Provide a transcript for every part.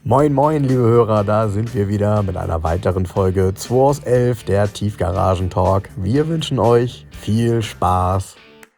Moin moin liebe Hörer, da sind wir wieder mit einer weiteren Folge 2 aus 11, der Tiefgaragen-Talk. Wir wünschen euch viel Spaß.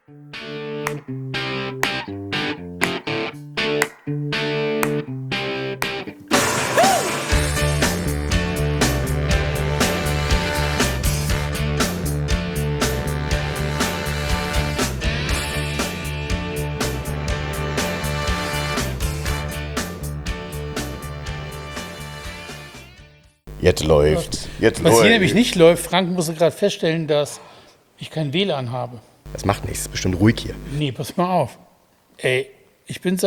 Jetzt läuft. Was hier nämlich nicht läuft, Frank musste gerade feststellen, dass ich kein WLAN habe. Das macht nichts, ist bestimmt ruhig hier. Nee, pass mal auf. Ey, ich bin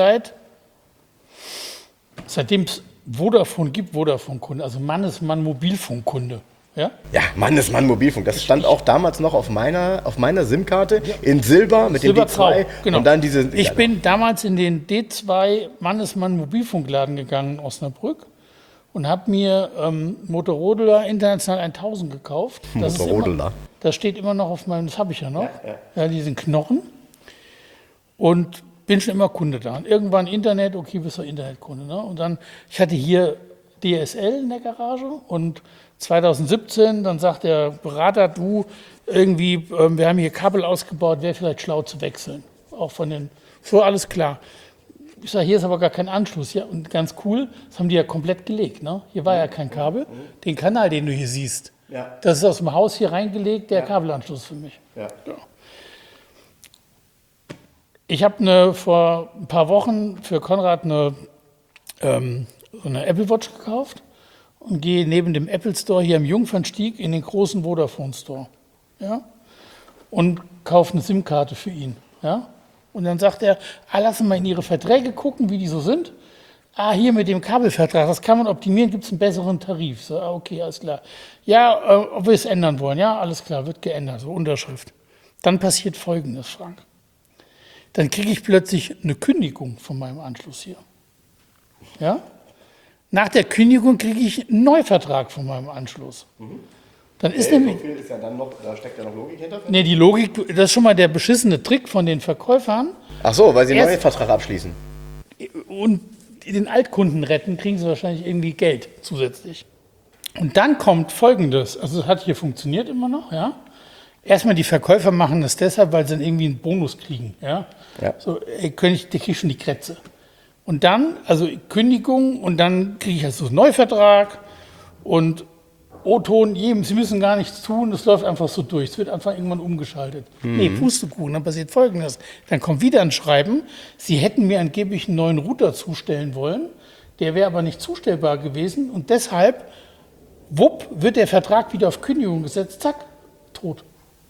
seitdem es Vodafone gibt, Vodafone-Kunde, also Mannesmann Mobilfunkkunde. Ja? Ja, Mannesmann Mobilfunk. Das stand auch damals noch auf meiner SIM-Karte in Silber mit dem D2. Genau. Und dann diese. Ich bin damals in den D2 Mannesmann Mobilfunkladen gegangen in Osnabrück und habe mir Motorola International 1000 gekauft. Motorola. Das steht immer noch auf meinem, das habe ich ja noch. Ja, diesen Knochen. Und bin schon immer Kunde da. Und irgendwann Internet, okay, bist du Internetkunde. Ne? Und dann, ich hatte hier DSL in der Garage und 2017, dann sagt der Berater, wir haben hier Kabel ausgebaut, wäre vielleicht schlau zu wechseln. Auch so alles klar. Ich sage, hier ist aber gar kein Anschluss. Ja, und ganz cool, das haben die ja komplett gelegt. Ne? Hier war ja kein Kabel. Den Kanal, den du hier siehst, das ist aus dem Haus hier reingelegt, der Kabelanschluss für mich. Ja. Ich habe vor ein paar Wochen für Konrad so eine Apple Watch gekauft und gehe neben dem Apple Store hier am Jungfernstieg in den großen Vodafone Store. Ja? Und kaufe eine SIM-Karte für ihn. Ja? Und dann sagt er, lass uns mal in Ihre Verträge gucken, wie die so sind. Hier mit dem Kabelvertrag, das kann man optimieren, gibt es einen besseren Tarif. So, okay, alles klar. Ja, ob wir es ändern wollen. Ja, alles klar, wird geändert, so Unterschrift. Dann passiert Folgendes, Frank. Dann kriege ich plötzlich eine Kündigung von meinem Anschluss hier. Ja? Nach der Kündigung kriege ich einen Neuvertrag von meinem Anschluss. Dann ist nämlich, ist ja dann noch, da steckt ja noch Logik hinter. Nee, die Logik, das ist schon mal der beschissene Trick von den Verkäufern. Ach so, weil sie einen neuen Vertrag abschließen. Und den Altkunden retten, kriegen sie wahrscheinlich irgendwie Geld zusätzlich. Und dann kommt Folgendes, also es hat hier funktioniert immer noch, ja. Erstmal die Verkäufer machen das deshalb, weil sie dann irgendwie einen Bonus kriegen, ja. So, der kriegt schon die Krätze. Und dann, also Kündigung und dann kriege ich also einen Neuvertrag und O-Ton, Sie müssen gar nichts tun, das läuft einfach so durch. Es wird einfach irgendwann umgeschaltet. Nee, Pustekuchen, dann passiert Folgendes. Dann kommt wieder ein Schreiben, Sie hätten mir angeblich einen neuen Router zustellen wollen, der wäre aber nicht zustellbar gewesen und deshalb, wupp, wird der Vertrag wieder auf Kündigung gesetzt, zack, tot.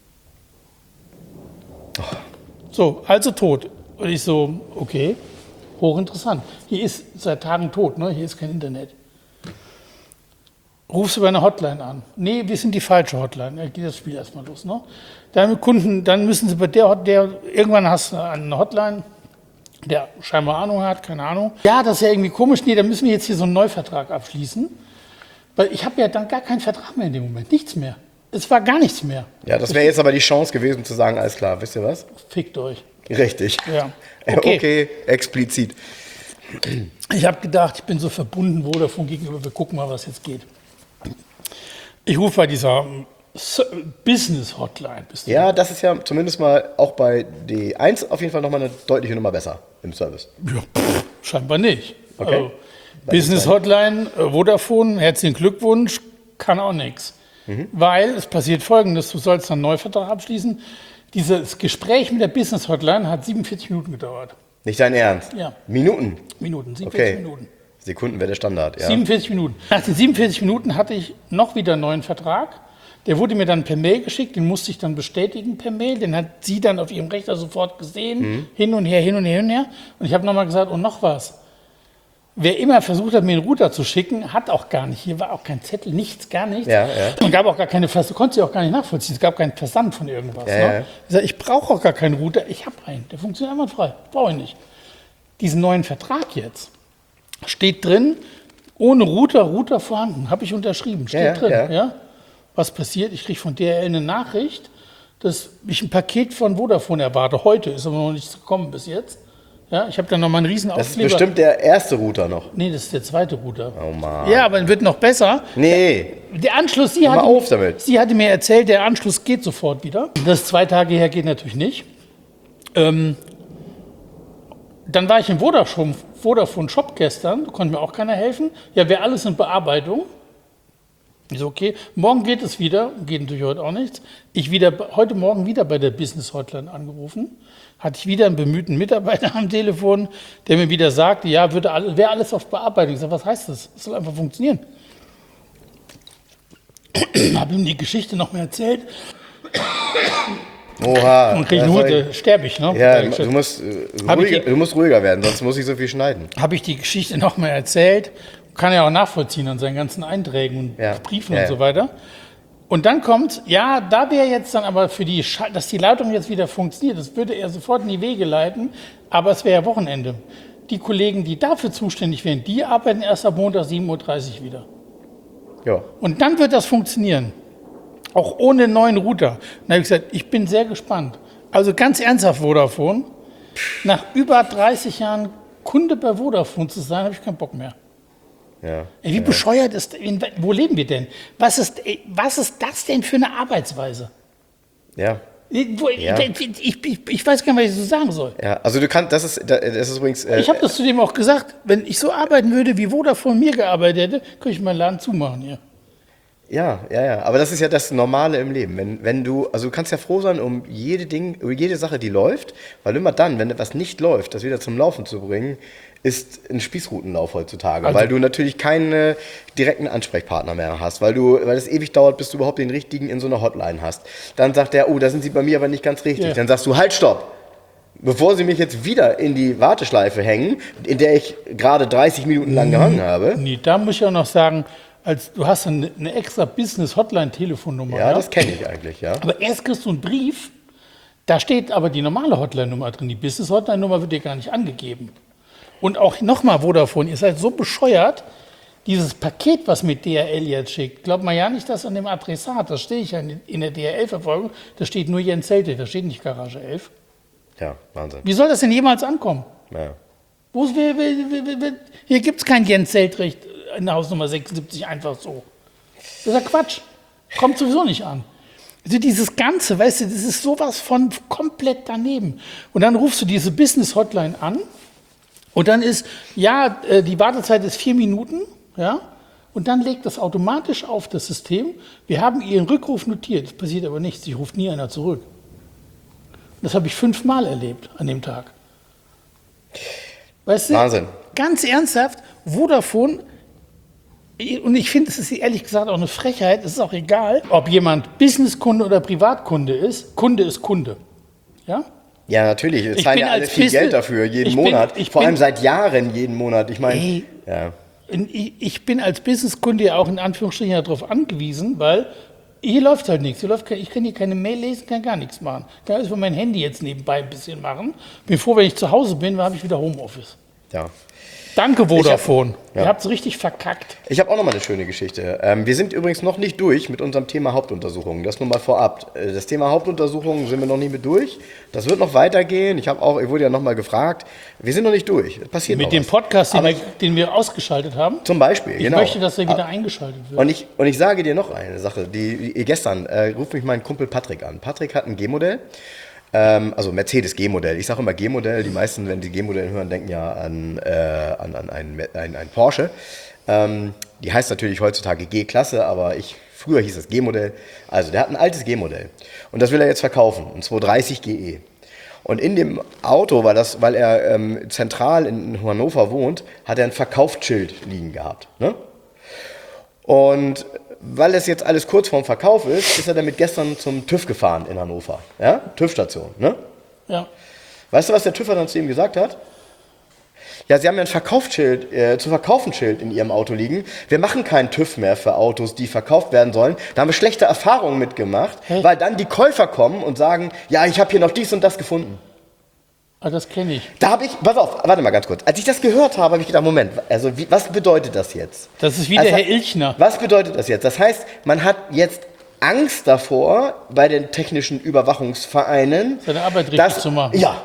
So, also tot. Und ich so, okay, hochinteressant. Hier ist seit Tagen tot, ne? Hier ist kein Internet. Rufst du bei einer Hotline an? Nee, wir sind die falsche Hotline. Da geht das Spiel erstmal los. Ne? Dann müssen sie bei irgendwann hast du eine Hotline, der scheinbar Ahnung hat, keine Ahnung. Ja, das ist ja irgendwie komisch. Nee, dann müssen wir jetzt hier so einen Neuvertrag abschließen. Weil ich habe ja dann gar keinen Vertrag mehr in dem Moment. Nichts mehr. Es war gar nichts mehr. Ja, das wäre jetzt aber die Chance gewesen zu sagen, alles klar, wisst ihr was? Fickt euch. Richtig. Ja. Okay, explizit. Ich habe gedacht, ich bin so verbunden Vodafone gegenüber, wir gucken mal, was jetzt geht. Ich rufe bei dieser Business-Hotline. Ja, das ist ja zumindest mal auch bei D1 auf jeden Fall nochmal eine deutliche Nummer besser im Service. Ja, scheinbar nicht. Okay. Also, Business-Hotline, Vodafone, herzlichen Glückwunsch, kann auch nichts. Weil es passiert Folgendes, du sollst einen Neuvertrag abschließen. Dieses Gespräch mit der Business-Hotline hat 47 Minuten gedauert. Nicht dein Ernst? Ja. Minuten? 47 Minuten. Sekunden wäre der Standard, ja. 47 Minuten. Nach den 47 Minuten hatte ich noch wieder einen neuen Vertrag. Der wurde mir dann per Mail geschickt, den musste ich dann bestätigen per Mail. Den hat sie dann auf ihrem Rechner sofort gesehen, hin und her, hin und her, hin und her. Und ich habe nochmal gesagt, und noch was. Wer immer versucht hat, mir einen Router zu schicken, hat auch gar nicht. Hier war auch kein Zettel, nichts, gar nichts. Ja. Und gab auch gar keine, du konntest sie auch gar nicht nachvollziehen. Es gab keinen Versand von irgendwas. Ja. Ne? Ich sage, ich brauche auch gar keinen Router. Ich habe einen, der funktioniert einwandfrei. Brauche ich nicht. Diesen neuen Vertrag jetzt steht drin, ohne Router vorhanden. Habe ich unterschrieben. Steht drin. Ja. Was passiert? Ich kriege von DHL eine Nachricht, dass ich ein Paket von Vodafone erwarte. Heute ist aber noch nichts gekommen bis jetzt. Ja, ich habe da nochmal einen riesen Das ist Aufkleber. bestimmt der erste Router noch. Nee, das ist der zweite Router. Oh Mann. Ja, aber wird noch besser. Nee, Der Anschluss, hör mal auf damit. sie hatte mir erzählt, der Anschluss geht sofort wieder. Das 2 Tage her geht natürlich nicht. Dann war ich im Vodafone Shop gestern, konnte mir auch keiner helfen. Ja, wäre alles in Bearbeitung. Ich so, okay, morgen geht es wieder, geht natürlich heute auch nichts. Heute Morgen wieder bei der Business Hotline angerufen. Hatte ich wieder einen bemühten Mitarbeiter am Telefon, der mir wieder sagte, ja, wäre alles auf Bearbeitung. Ich sage, was heißt das? Das soll einfach funktionieren. Habe ihm die Geschichte noch mal erzählt. Oha. Und kriege Hut, sterbe ich. Ne? Ja, du musst ruhiger werden, sonst muss ich so viel schneiden. Habe ich die Geschichte noch mal erzählt. Kann er auch nachvollziehen an seinen ganzen Einträgen und Briefen und so weiter. Und dann kommt, ja, da wäre jetzt dann aber dass die Leitung jetzt wieder funktioniert, das würde er sofort in die Wege leiten, aber es wäre ja Wochenende. Die Kollegen, die dafür zuständig wären, die arbeiten erst ab Montag 7:30 Uhr wieder. Ja. Und dann wird das funktionieren. Auch ohne neuen Router. Dann habe ich gesagt, ich bin sehr gespannt. Also ganz ernsthaft, Vodafone, nach über 30 Jahren Kunde bei Vodafone zu sein, habe ich keinen Bock mehr. Ja. Wie bescheuert ist, wo leben wir denn? Was ist das denn für eine Arbeitsweise? Ja. Ich weiß gar nicht, was ich so sagen soll. Ja, also das ist übrigens. Ich habe das zudem auch gesagt, wenn ich so arbeiten würde, wie Vodafone mir gearbeitet hätte, könnte ich meinen Laden zumachen hier. Ja. Aber das ist ja das Normale im Leben. Wenn du kannst ja froh sein um jede Sache, die läuft, weil immer dann, wenn etwas nicht läuft, das wieder zum Laufen zu bringen, ist ein Spießrutenlauf heutzutage, weil du natürlich keine direkten Ansprechpartner mehr hast, weil es ewig dauert, bis du überhaupt den richtigen in so einer Hotline hast. Dann sagt der, da sind sie bei mir aber nicht ganz richtig. Ja. Dann sagst du, halt, stopp! Bevor sie mich jetzt wieder in die Warteschleife hängen, in der ich gerade 30 Minuten lang gehangen habe. Nee, da muss ich auch noch sagen, du hast eine extra Business-Hotline-Telefonnummer. Ja, das kenne ich eigentlich, ja. Aber erst kriegst du einen Brief, da steht aber die normale Hotline-Nummer drin. Die Business-Hotline-Nummer wird dir gar nicht angegeben. Und auch nochmal Vodafone, ihr seid so bescheuert, dieses Paket, was mit DHL jetzt schickt, glaubt man ja nicht, dass an dem Adressat, das stehe ich ja in der DHL-Verfolgung, da steht nur Jens Zelte, da steht nicht Garage 11. Ja, Wahnsinn. Wie soll das denn jemals ankommen? Ja. Hier gibt es kein Jens Zeltrecht in der Hausnummer 76 einfach so. Das ist ja Quatsch. Kommt sowieso nicht an. Also dieses Ganze, weißt du, das ist sowas von komplett daneben. Und dann rufst du diese Business-Hotline an und dann ist, die Wartezeit ist 4 Minuten, ja, und dann legt das automatisch auf das System. Wir haben Ihren Rückruf notiert, es passiert aber nichts, ich ruft nie einer zurück. Das habe ich 5-mal erlebt an dem Tag. Weißt du, Wahnsinn. Ganz ernsthaft, Vodafone, und ich finde, es ist ehrlich gesagt auch eine Frechheit, es ist auch egal, ob jemand Businesskunde oder Privatkunde ist. Kunde ist Kunde. Ja? Ja, natürlich. Wir zahlen ja alle viel Geld dafür, jeden Monat. Vor allem seit Jahren jeden Monat. Ich meine, ja. Ich bin als Businesskunde ja auch in Anführungsstrichen darauf angewiesen, weil hier läuft halt nichts. Ich kann hier keine Mail lesen, kann gar nichts machen. Ich kann alles von meinem Handy jetzt nebenbei ein bisschen machen. Bin froh, wenn ich zu Hause bin, dann habe ich wieder Homeoffice. Ja. Danke, Vodafone. Ihr habt es richtig verkackt. Ich habe auch noch mal eine schöne Geschichte. Wir sind übrigens noch nicht durch mit unserem Thema Hauptuntersuchungen. Das nur mal vorab. Das Thema Hauptuntersuchungen sind wir noch nicht mit durch. Das wird noch weitergehen. Ich wurde ja noch mal gefragt. Wir sind noch nicht durch. Das passiert mit noch dem was. Podcast, den wir ausgeschaltet haben. Zum Beispiel, genau. Ich möchte, dass er wieder eingeschaltet wird. Und ich sage dir noch eine Sache. Gestern ruft mich mein Kumpel Patrick an. Patrick hat ein G-Modell. Also Mercedes G-Modell. Ich sage immer G-Modell. Die meisten, wenn sie G-Modell hören, denken ja an ein Porsche. Die heißt natürlich heutzutage G-Klasse, aber früher hieß es G-Modell. Also der hat ein altes G-Modell. Und das will er jetzt verkaufen. Ein 230 GE. Und in dem Auto, weil er zentral in Hannover wohnt, hat er ein Verkaufsschild liegen gehabt. Ne? Und weil es jetzt alles kurz vorm Verkauf ist er damit gestern zum TÜV gefahren in Hannover. Ja? TÜV-Station, ne? Ja. Weißt du, was der TÜV dann zu ihm gesagt hat? Ja, Sie haben ja ein Verkaufsschild in Ihrem Auto liegen. Wir machen keinen TÜV mehr für Autos, die verkauft werden sollen. Da haben wir schlechte Erfahrungen mitgemacht, weil dann die Käufer kommen und sagen, ja, ich habe hier noch dies und das gefunden. Ah, das kenne ich. Da habe ich, pass auf, warte mal ganz kurz. Als ich das gehört habe, habe ich gedacht, Moment, also was bedeutet das jetzt? Das ist wie der Herr Ilchner. Was bedeutet das jetzt? Das heißt, man hat jetzt Angst davor, bei den technischen Überwachungsvereinen seine Arbeit richtig zu machen. Ja.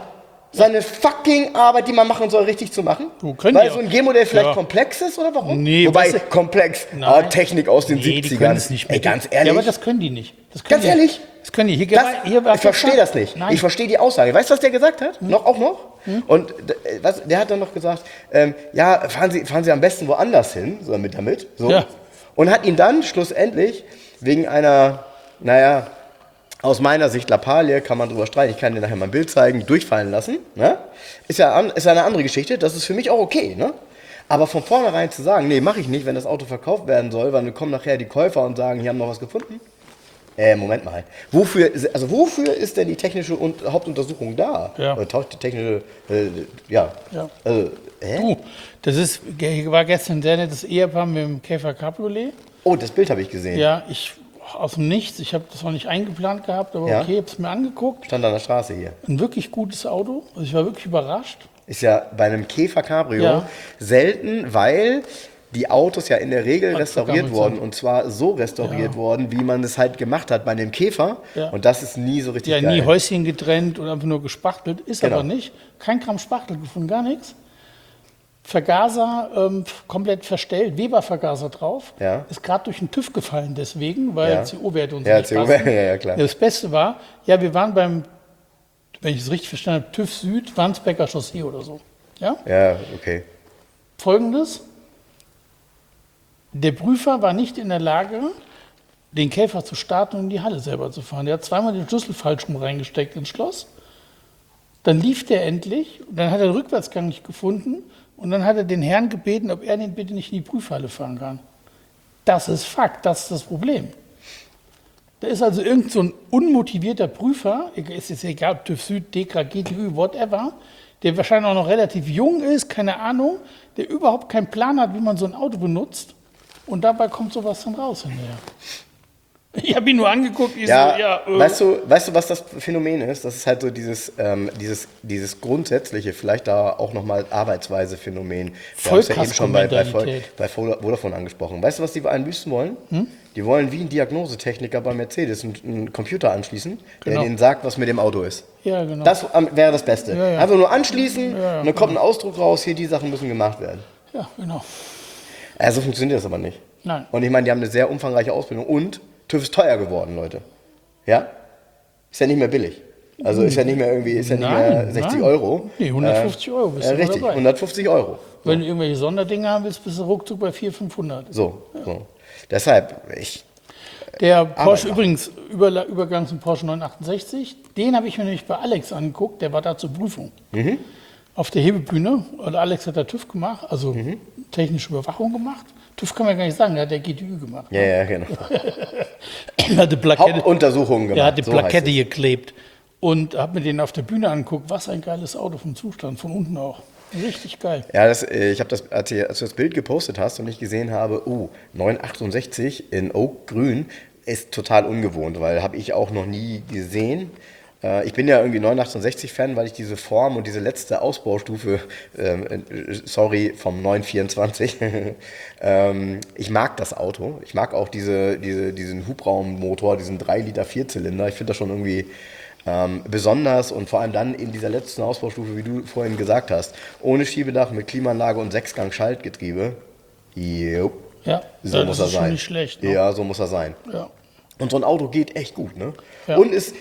seine fucking Arbeit, die man machen soll, richtig zu machen? können Weil die so ein auch. G-Modell vielleicht Ja. komplex ist oder warum? Nee, Wobei, weißt du- komplex, Nein. Technik aus den Nee, die 70ern. können es nicht mehr. Ey, ganz Ja, ehrlich. aber das können die nicht. Das können Ganz die, ehrlich? Das können die. Hier, Ich verstehe das nicht. Nein. Ich verstehe die Aussage. Weißt du, was der gesagt hat? Auch noch? Und der hat dann noch gesagt, ja, fahren Sie am besten woanders hin, so damit. So. Ja. Und hat ihn dann schlussendlich wegen einer, naja, aus meiner Sicht Lappalie, kann man drüber streiten, ich kann dir nachher mal ein Bild zeigen, durchfallen lassen. Ne? Ist ja eine andere Geschichte, das ist für mich auch okay. Ne? Aber von vornherein zu sagen, nee, mache ich nicht, wenn das Auto verkauft werden soll, weil dann kommen nachher die Käufer und sagen, hier haben noch was gefunden. Moment mal. Wofür ist denn die technische Hauptuntersuchung da? Ja. Oder taucht die technische, ja. Ja. Hä? Hier war gestern ein sehr nettes Ehepaar mit dem Käfer Cabriolet. Oh, das Bild habe ich gesehen. Ja, aus dem Nichts. Ich habe das noch nicht eingeplant gehabt, aber Ja. okay, habe es mir angeguckt. Stand an der Straße hier. Ein wirklich gutes Auto. Also ich war wirklich überrascht. Ist ja bei einem Käfer Cabrio Ja. selten, weil die Autos ja in der Regel restauriert vergammelt wurden. sind. Und zwar so restauriert worden, wie man es halt gemacht hat bei einem Käfer. Ja. Und das ist nie so richtig Ja, geil. nie Häuschen getrennt und einfach nur gespachtelt. Ist Genau. aber nicht. Kein Gramm Spachtel gefunden, gar nichts. Vergaser komplett verstellt, Weber-Vergaser drauf. Ja. Ist gerade durch den TÜV gefallen deswegen, weil Ja. CO-Werte uns Ja, nicht CO-Werte, passen. ja, klar. Das Beste war, ja, wir waren beim, wenn ich es richtig verstanden habe, TÜV Süd, Wandsbecker Chaussee oder so. Ja? Ja, okay. Folgendes: Der Prüfer war nicht in der Lage, den Käfer zu starten und in die Halle selber zu fahren. Der hat zweimal den Schlüssel falsch rum reingesteckt ins Schloss. Dann lief der endlich, und dann hat er den Rückwärtsgang nicht gefunden und dann hat er den Herrn gebeten, ob er den bitte nicht in die Prüfhalle fahren kann. Das ist Fakt, das ist das Problem. Da ist also irgend so ein unmotivierter Prüfer, ist jetzt egal, ob TÜV Süd, DEKRA, GTÜ, whatever, der wahrscheinlich auch noch relativ jung ist, keine Ahnung, der überhaupt keinen Plan hat, wie man so ein Auto benutzt, und dabei kommt sowas dann raus hinterher. Ich habe ihn nur angeguckt, Weißt du, was das Phänomen ist? Das ist halt so dieses grundsätzliche, vielleicht da auch nochmal Arbeitsweise-Phänomen. Wir haben es ja eben schon bei Vodafone angesprochen. Weißt du, was die einbüßen wollen? Die wollen wie ein Diagnosetechniker bei Mercedes einen Computer anschließen, der Genau. denen sagt, was mit dem Auto ist. Ja, genau. Das wäre das Beste. Ja, ja. Einfach nur anschließen und dann kommt ein Ausdruck raus, hier, die Sachen müssen gemacht werden. Ja, genau. So funktioniert das aber nicht. Nein. Und ich meine, die haben eine sehr umfangreiche Ausbildung und TÜV ist teuer geworden, Leute. Ja? Ist ja nicht mehr billig. Also ist ja nicht mehr irgendwie, nicht mehr 60 Euro. Nee, 150 Euro bist du mal richtig, dabei. 150 Euro. Wenn du irgendwelche Sonderdinge haben willst, bist du ruckzuck bei 400, 500. So. Deshalb, Der Porsche, machen. übrigens, Übergang zum Porsche 968, den habe ich mir nämlich bei Alex angeguckt, der war da zur Prüfung. Auf der Hebebühne, und Alex hat da TÜV gemacht, also technische Überwachung gemacht. TÜV kann man gar nicht sagen, der hat der GTÜ gemacht. ja, genau. Er hat die Plakette, Hauptuntersuchungen gemacht. er hat die so heißt Plakette es. geklebt und habe mir den auf der Bühne angeguckt. Was ein geiles Auto vom Zustand, von unten auch. Richtig geil. Ja, ich habe das, als du das Bild gepostet hast und ich gesehen habe, 968 in Oak Grün ist total ungewohnt, weil habe ich auch noch nie gesehen. Ich bin ja irgendwie 968-Fan, weil ich diese Form und diese letzte Ausbaustufe, vom 924, ich mag das Auto. Ich mag auch diesen Hubraummotor, diesen 3-Liter-Vierzylinder. Ich finde das schon irgendwie besonders und vor allem dann in dieser letzten Ausbaustufe, wie du vorhin gesagt hast, ohne Schiebedach, mit Klimaanlage und 6-Gang-Schaltgetriebe. Jo. Ja, So muss das er ist schon sein. nicht schlecht. Ne? Ja, so muss er sein. Ja. Und so ein Auto geht echt gut, ne? Ja. Und ist,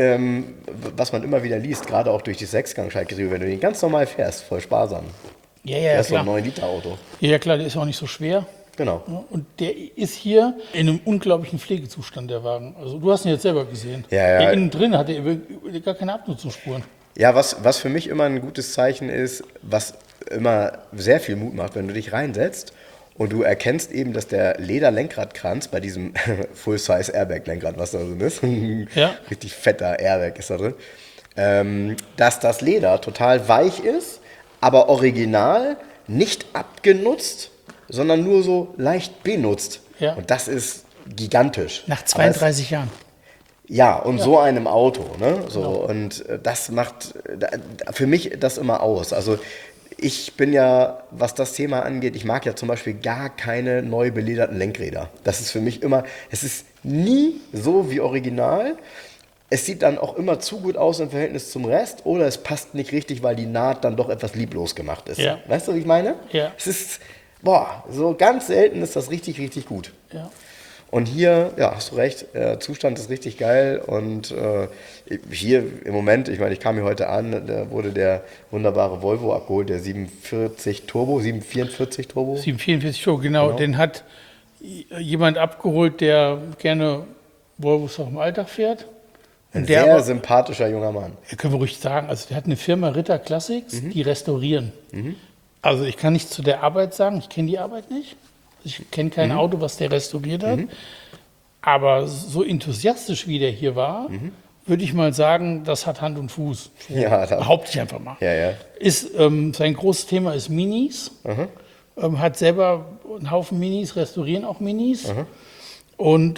was man immer wieder liest, gerade auch durch das 6-Gang-Schaltgetriebe, wenn du den ganz normal fährst, voll sparsam. Ja, Das ist so ein klar. 9-Liter-Auto. Ja, klar, der ist auch nicht so schwer. Genau. Ja, und der ist hier in einem unglaublichen Pflegezustand, der Wagen. Also du hast ihn jetzt selber gesehen. Ja. Der innen drin hat er gar keine Abnutzungsspuren. Ja, was für mich immer ein gutes Zeichen ist, was immer sehr viel Mut macht, wenn du dich reinsetzt und du erkennst eben, dass der Lederlenkradkranz bei diesem Full-Size-Airbag-Lenkrad, was da drin ist, Ja. richtig fetter Airbag ist da drin, dass das Leder total weich ist, aber original nicht abgenutzt, sondern nur so leicht benutzt. Ja. Und das ist gigantisch. Nach Aber es- 32 Jahren. ja, und so einem Auto, ne? So, und das macht für mich das immer aus. Also ich bin ja, was das Thema angeht, ich mag ja zum Beispiel gar keine neu belederten Lenkräder. Das ist für mich immer, es ist nie so wie original. es sieht dann auch immer zu gut aus im Verhältnis zum Rest oder es passt nicht richtig, weil die Naht dann doch etwas lieblos gemacht ist. Ja. Weißt du, was ich meine? Ja. Es ist, so ganz selten ist das richtig, richtig gut. Ja. Und hier, ja, hast du recht, Zustand ist richtig geil und hier im Moment, ich meine, ich kam hier heute an, da wurde der wunderbare Volvo abgeholt, der 744 Turbo, genau. 744 Turbo, genau. Den hat jemand abgeholt, der gerne Volvos auch im Alltag fährt. Ein Und der sehr aber, sympathischer junger Mann. können wir ruhig sagen, also der hat eine Firma Ritter Classics, die restaurieren. Also ich kann nichts zu der Arbeit sagen, ich kenne die Arbeit nicht. Ich kenne kein Auto, was der restauriert hat. Aber so enthusiastisch, wie der hier war, würde ich mal sagen, das hat Hand und Fuß. So, Ja, behaupte ich einfach mal. Ja, ja. Sein großes Thema ist Minis. Hat selber einen Haufen Minis, restaurieren auch Minis. Und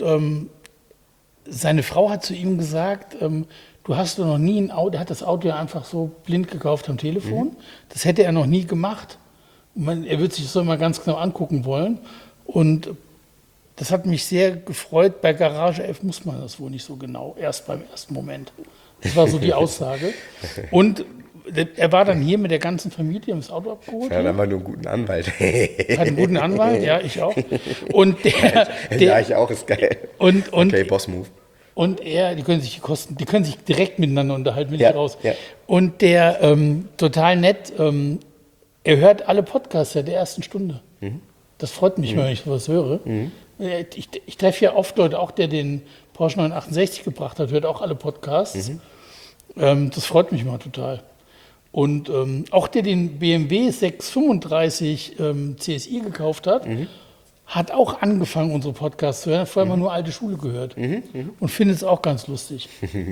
seine Frau hat zu ihm gesagt, du hast doch noch nie ein Auto, er hat das Auto ja einfach so blind gekauft am Telefon. Das hätte er noch nie gemacht. Er wird sich das immer ganz genau angucken wollen. Und das hat mich sehr gefreut. Bei Garage 11 muss man das wohl nicht so genau, erst beim ersten Moment. Das war so die Aussage. Und er war dann hier mit der ganzen Familie, haben das Auto abgeholt. Ja, dann haben wir nur einen guten Anwalt. Hat einen guten Anwalt, ja, ich auch. Und ja, ich auch, ist geil. Okay, Boss-Move. Und die können sich direkt miteinander unterhalten, will Ja, ich raus. ja. Und der, total nett, er hört alle Podcasts der ersten Stunde. Das freut mich, wenn ich sowas höre. Ich treffe ja oft Leute, auch der den Porsche 968 gebracht hat, hört auch alle Podcasts. Das freut mich mal total. Und auch der den BMW 635 CSI gekauft hat, hat auch angefangen, unsere Podcasts zu hören. Hat vorher mal nur alte Schule gehört. Und findet es auch ganz lustig.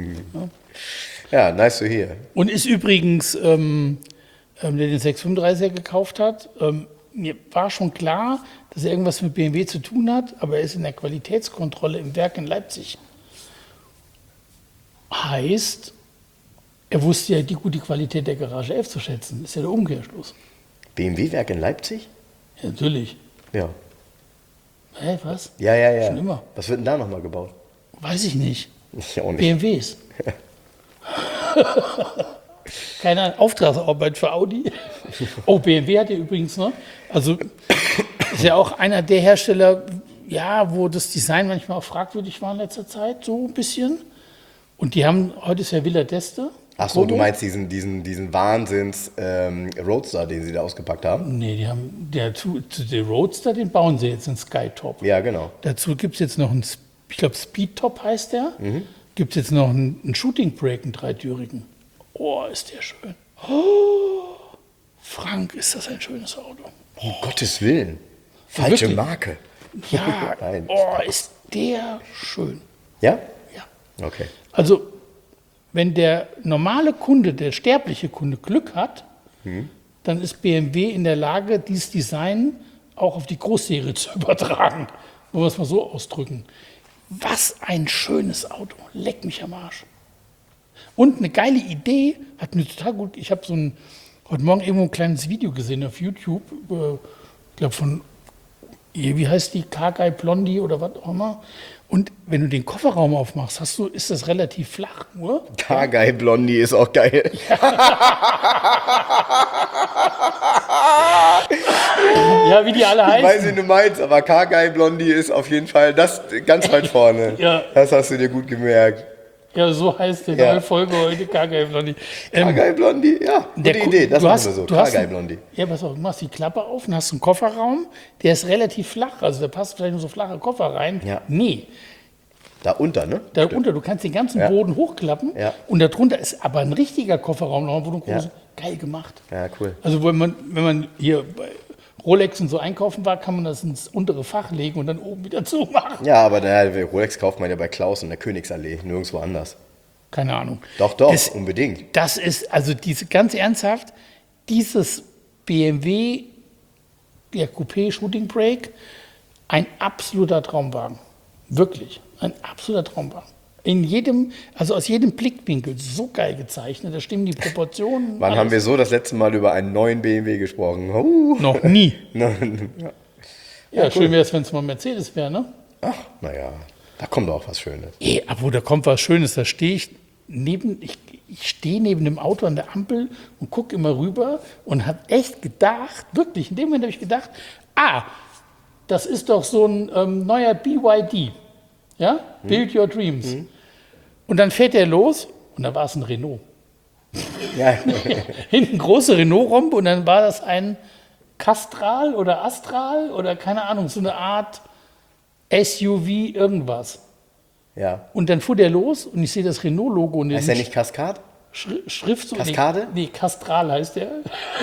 Ja, nice to hear. Und ist übrigens, der den 635er gekauft hat, mir war schon klar, dass er irgendwas mit BMW zu tun hat, aber er ist in der Qualitätskontrolle im Werk in Leipzig. Heißt, er wusste ja die Qualität der Garage 11 zu schätzen. Das ist ja der Umkehrschluss. BMW-Werk in Leipzig? Ja, natürlich. Ja. Hä, was? Ja. Schon immer. Was wird denn da nochmal gebaut? Weiß ich nicht. Ich auch nicht. BMWs. Keine Auftragsarbeit für Audi. Oh, BMW hat ja übrigens, ne? Also ist ja auch einer der Hersteller, ja, wo das Design manchmal auch fragwürdig war in letzter Zeit, so ein bisschen. Und die haben, heute ist ja Villa d'Este. Ach so, du meinst diesen Wahnsinns-Roadster, den sie da ausgepackt haben? Nee, die haben, den Roadster, den bauen sie jetzt in Skytop. Ja, genau. Dazu gibt es jetzt noch einen, ich glaube Speedtop heißt der, gibt es jetzt noch einen Shooting Brake, einen dreitürigen. Oh, ist der schön. Oh, Frank, ist das ein schönes Auto. Um Gottes Willen. Falsche wirklich? Marke. Ja, Nein. oh, ist der schön. Ja? Ja. Okay. Also, wenn der normale Kunde, der sterbliche Kunde Glück hat, dann ist BMW in der Lage, dieses Design auch auf die Großserie zu übertragen. Wollen wir es mal so ausdrücken. Was ein schönes Auto. Leck mich am Arsch. Und eine geile Idee, hat mir total gut, ich habe heute Morgen irgendwo ein kleines Video gesehen auf YouTube, ich glaube von, wie heißt die, Car-Guy Blondie oder was auch immer. Und wenn du den Kofferraum aufmachst, ist das relativ flach nur. Car-Guy Blondie ist auch geil. Ja, wie die alle heißen. Ich weiß, wie du meinst, aber Car-Guy Blondie ist auf jeden Fall das ganz weit vorne. Ja. Das hast du dir gut gemerkt. Ja, so heißt die neue Folge heute, Car-Guy Blondie. Car-Guy Blondie, ja, gute Idee, das machen wir so, Car-Guy Blondie. Ja, pass auf, du machst die Klappe auf und hast einen Kofferraum, der ist relativ flach, also da passt vielleicht nur so flache Koffer rein. Ja. Nee, Da unter, ne? darunter, du kannst den ganzen Ja. Boden hochklappen und darunter ist aber ein richtiger Kofferraum, wo du groß, geil gemacht. Ja, cool. Also wenn man hier bei Rolex und so einkaufen war, kann man das ins untere Fach legen und dann oben wieder zumachen. Ja, aber Rolex kauft man ja bei Klaus in der Königsallee, nirgendwo anders. Keine Ahnung. Doch, unbedingt. Das ist, also ganz ernsthaft, dieses BMW, der Coupé Shooting Brake, ein absoluter Traumwagen. Wirklich, ein absoluter Traumwagen. Aus jedem Blickwinkel so geil gezeichnet, da stimmen die Proportionen. Wann haben wir so das letzte Mal über einen neuen BMW gesprochen? Noch nie. Ja, Ja, schön wäre es, wenn es mal Mercedes wäre, ne? Ach, naja, Da kommt auch was Schönes. Aber da kommt was Schönes. Da stehe ich ich stehe neben dem Auto an der Ampel und gucke immer rüber und habe echt gedacht, wirklich, in dem Moment habe ich gedacht, das ist doch so ein neuer BYD, ja? Build Your Dreams. Und dann fährt er los und da war es ein Renault. Ja. Hinten große Renault-Rompe und dann war das ein Castral oder Astral oder keine Ahnung, so eine Art SUV irgendwas. Ja. Und dann fuhr der los und ich sehe das Renault-Logo. Und Heißt der nicht Cascade? Schrift so. Kaskade? Nee, Castral heißt der.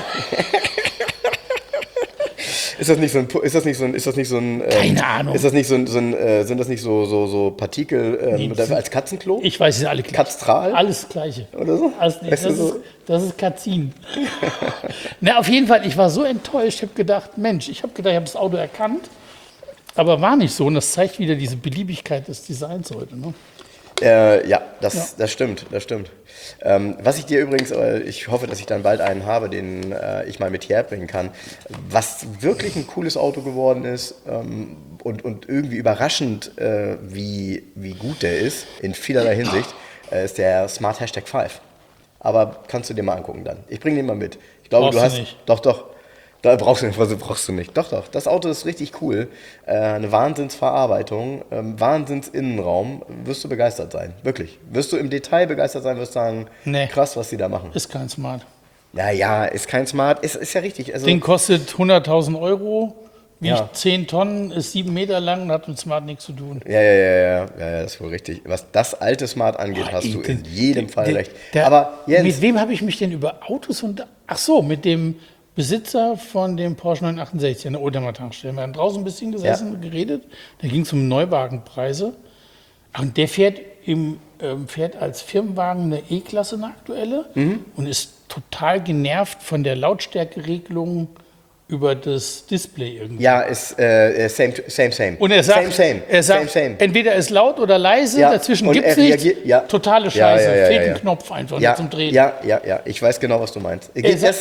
Ist das nicht so ein Keine Ahnung. Ist das nicht sind das nicht so Partikel Nee, als Katzenklo? Ich weiß, sie sind alle gleich. Katstral? Alles Gleiche. Oder so? Das ist Katzin. Na, auf jeden Fall, ich war so enttäuscht. Ich habe gedacht, ich habe das Auto erkannt. Aber war nicht so. Und das zeigt wieder diese Beliebigkeit des Designs heute. Ne? Das stimmt. Was ich dir übrigens, ich hoffe, dass ich dann bald einen habe, den ich mal mit hierher bringen kann, was wirklich ein cooles Auto geworden ist und irgendwie überraschend, wie gut der ist, in vielerlei Hinsicht, ist der Smart Hashtag 5. Aber kannst du dir mal angucken dann. Ich bringe den mal mit. Ich glaube, Brauchst du nicht. Doch. Da brauchst du nicht. Doch. Das Auto ist richtig cool. Eine Wahnsinnsverarbeitung, Wahnsinnsinnenraum. Wirst du begeistert sein. Wirklich. Wirst du im Detail begeistert sein, wirst sagen, Nee. krass, was die da machen. Ist kein Smart. Ja, ist kein Smart. Ist ja richtig. Also, Ding kostet 100.000 Euro, wiegt Ja. 10 Tonnen, ist 7 Meter lang und hat mit Smart nichts zu tun. ja, das ist wohl richtig. Was das alte Smart angeht, hast du in jedem Fall recht. Aber Jens, mit wem habe ich mich denn über Autos mit dem Besitzer von dem Porsche 968 an der Oldtimer Tankstelle. Wir haben draußen ein bisschen gesessen und geredet. Da ging es um Neuwagenpreise. Und der fährt als Firmenwagen eine E-Klasse, eine aktuelle, und ist total genervt von der Lautstärkeregelung über das Display irgendwie. ja, ist same. Und er sagt, same. entweder ist laut oder leise, Ja, dazwischen und gibt es er nichts. reagiert- ja. Totale Scheiße, Ja. fehlt ein Knopf einfach nur zum Drehen. Ja, ich weiß genau, was du meinst.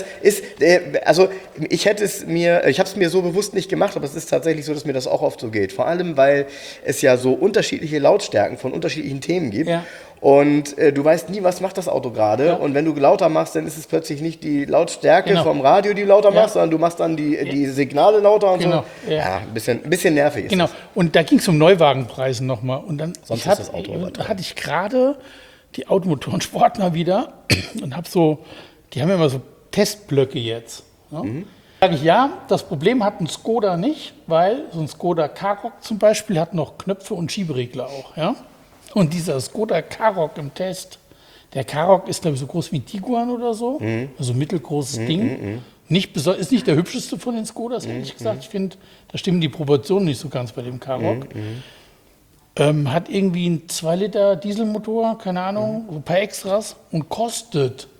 Ich habe es mir so bewusst nicht gemacht, aber es ist tatsächlich so, dass mir das auch oft so geht. Vor allem, weil es ja so unterschiedliche Lautstärken von unterschiedlichen Themen gibt. Ja. Und du weißt nie, was macht das Auto gerade. Ja. Und wenn du lauter machst, dann ist es plötzlich nicht die Lautstärke Genau. vom Radio, die lauter Ja. machst, sondern du machst dann die Signale lauter und Genau, so. ja. Ein bisschen nervig ist Genau, das. und da ging es um Neuwagenpreise nochmal. Und dann Sonst ist das Auto überteuert. hatte ich gerade die Automotoren-Sport mal wieder und die haben ja immer so Testblöcke jetzt. Ne? Sage ich, ja, das Problem hat ein Skoda nicht, weil so ein Skoda Karoq zum Beispiel hat noch Knöpfe und Schieberegler auch. Ja? Und dieser Skoda Karoq im Test, der Karoq ist, glaube ich, so groß wie ein Tiguan oder so, also mittelgroßes Ding. Ist nicht der hübscheste von den Skodas, ehrlich gesagt. Ich finde, da stimmen die Proportionen nicht so ganz bei dem Karoq. Hat irgendwie einen 2-Liter Dieselmotor, keine Ahnung, so ein paar Extras und kostet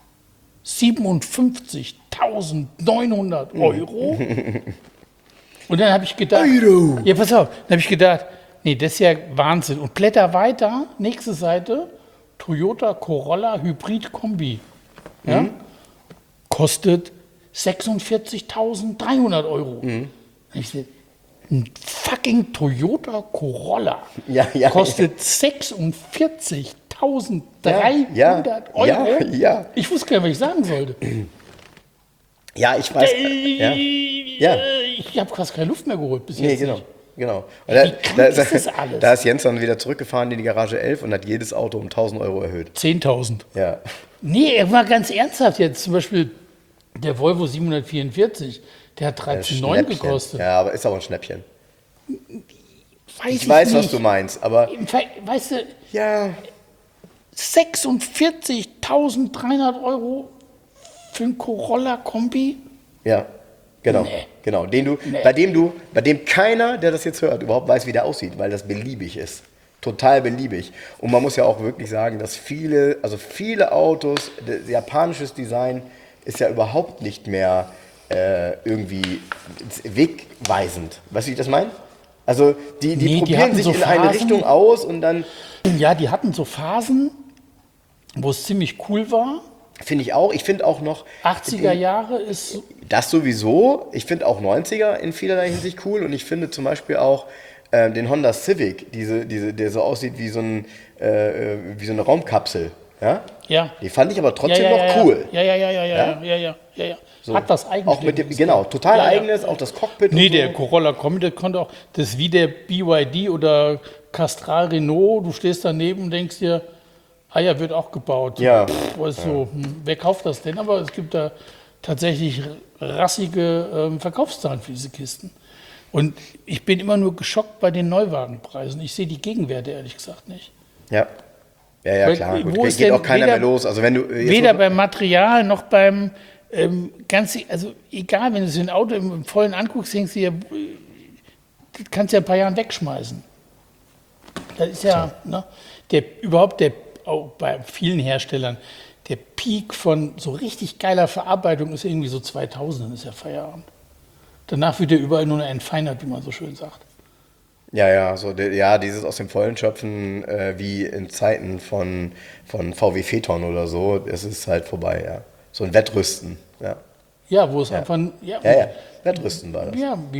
57.900 Euro. Und dann habe ich gedacht, ja, pass auf, dann habe ich gedacht, nee, das ist ja Wahnsinn. Und blätter weiter, nächste Seite, Toyota Corolla Hybrid Kombi. Ja? Kostet 46.300 Euro. Und ich sehe, ein fucking Toyota Corolla Ja. kostet 46.300 Euro. Ja. Ich wusste gar nicht, was ich sagen sollte. Ja, ich weiß. Ja. Ich habe fast keine Luft mehr geholt bis Nee, jetzt. genau. nicht. Und Wie krank ist das alles? Da ist Jens dann wieder zurückgefahren in die Garage 11 und hat jedes Auto um 1.000 Euro erhöht. 10.000. Ja. Nee, er war ganz ernsthaft jetzt. Zum Beispiel der Volvo 744, der hat 13,9 Schnäppchen. gekostet. Ja, aber ist auch ein Schnäppchen. Weiß Ich weiß, was nicht. du meinst, aber Weißt du, ja, 46.300 Euro für einen Corolla-Kombi? ja, genau. Nee. Genau, Nee. bei dem keiner, der das jetzt hört, überhaupt weiß, wie der aussieht, weil das beliebig ist. Total beliebig. Und man muss ja auch wirklich sagen, dass viele Autos, japanisches Design ist ja überhaupt nicht mehr irgendwie wegweisend. Weißt du, wie ich das meine? Also die Nee, die probieren hatten sich so in eine Phasen. Richtung aus und dann, Ja, die hatten so Phasen, wo es ziemlich cool war. Finde ich auch. Ich finde auch noch... 80er Jahre ist... Das sowieso. Ich finde auch 90er in vielerlei Hinsicht cool. Und ich finde zum Beispiel auch den Honda Civic, der so aussieht wie so eine Raumkapsel. Ja? Ja. Die fand ich aber trotzdem noch cool. Ja. So. Hat was Eigenes. Auch mit dem, genau, total eigenes, auch das Cockpit. Nee, und so. der Corolla Combi konnte auch, das ist wie der BYD oder Castral Renault, du stehst daneben und denkst dir, wird auch gebaut. Ja. So, wer kauft das denn? Aber es gibt da tatsächlich rassige Verkaufszahlen für diese Kisten. Und ich bin immer nur geschockt bei den Neuwagenpreisen. Ich sehe die Gegenwerte ehrlich gesagt nicht. Ja, klar. Wo Gut, ist geht denn auch keiner weder, mehr los. Also wenn du weder beim Material noch beim also egal, wenn du so ein Auto im Vollen anguckst, denkst du dir, das kannst du ja ein paar Jahren wegschmeißen. Das ist ja, ne, auch bei vielen Herstellern, der Peak von so richtig geiler Verarbeitung ist irgendwie so 2000, dann ist ja Feierabend. Danach wird ja überall nur noch entfeinert, wie man so schön sagt. Dieses aus dem Vollen schöpfen, wie in Zeiten von VW Phaeton oder so, das ist halt vorbei, ja. So ein Wettrüsten, ja. Ja, wo es einfach... Ja, Wettrüsten war das.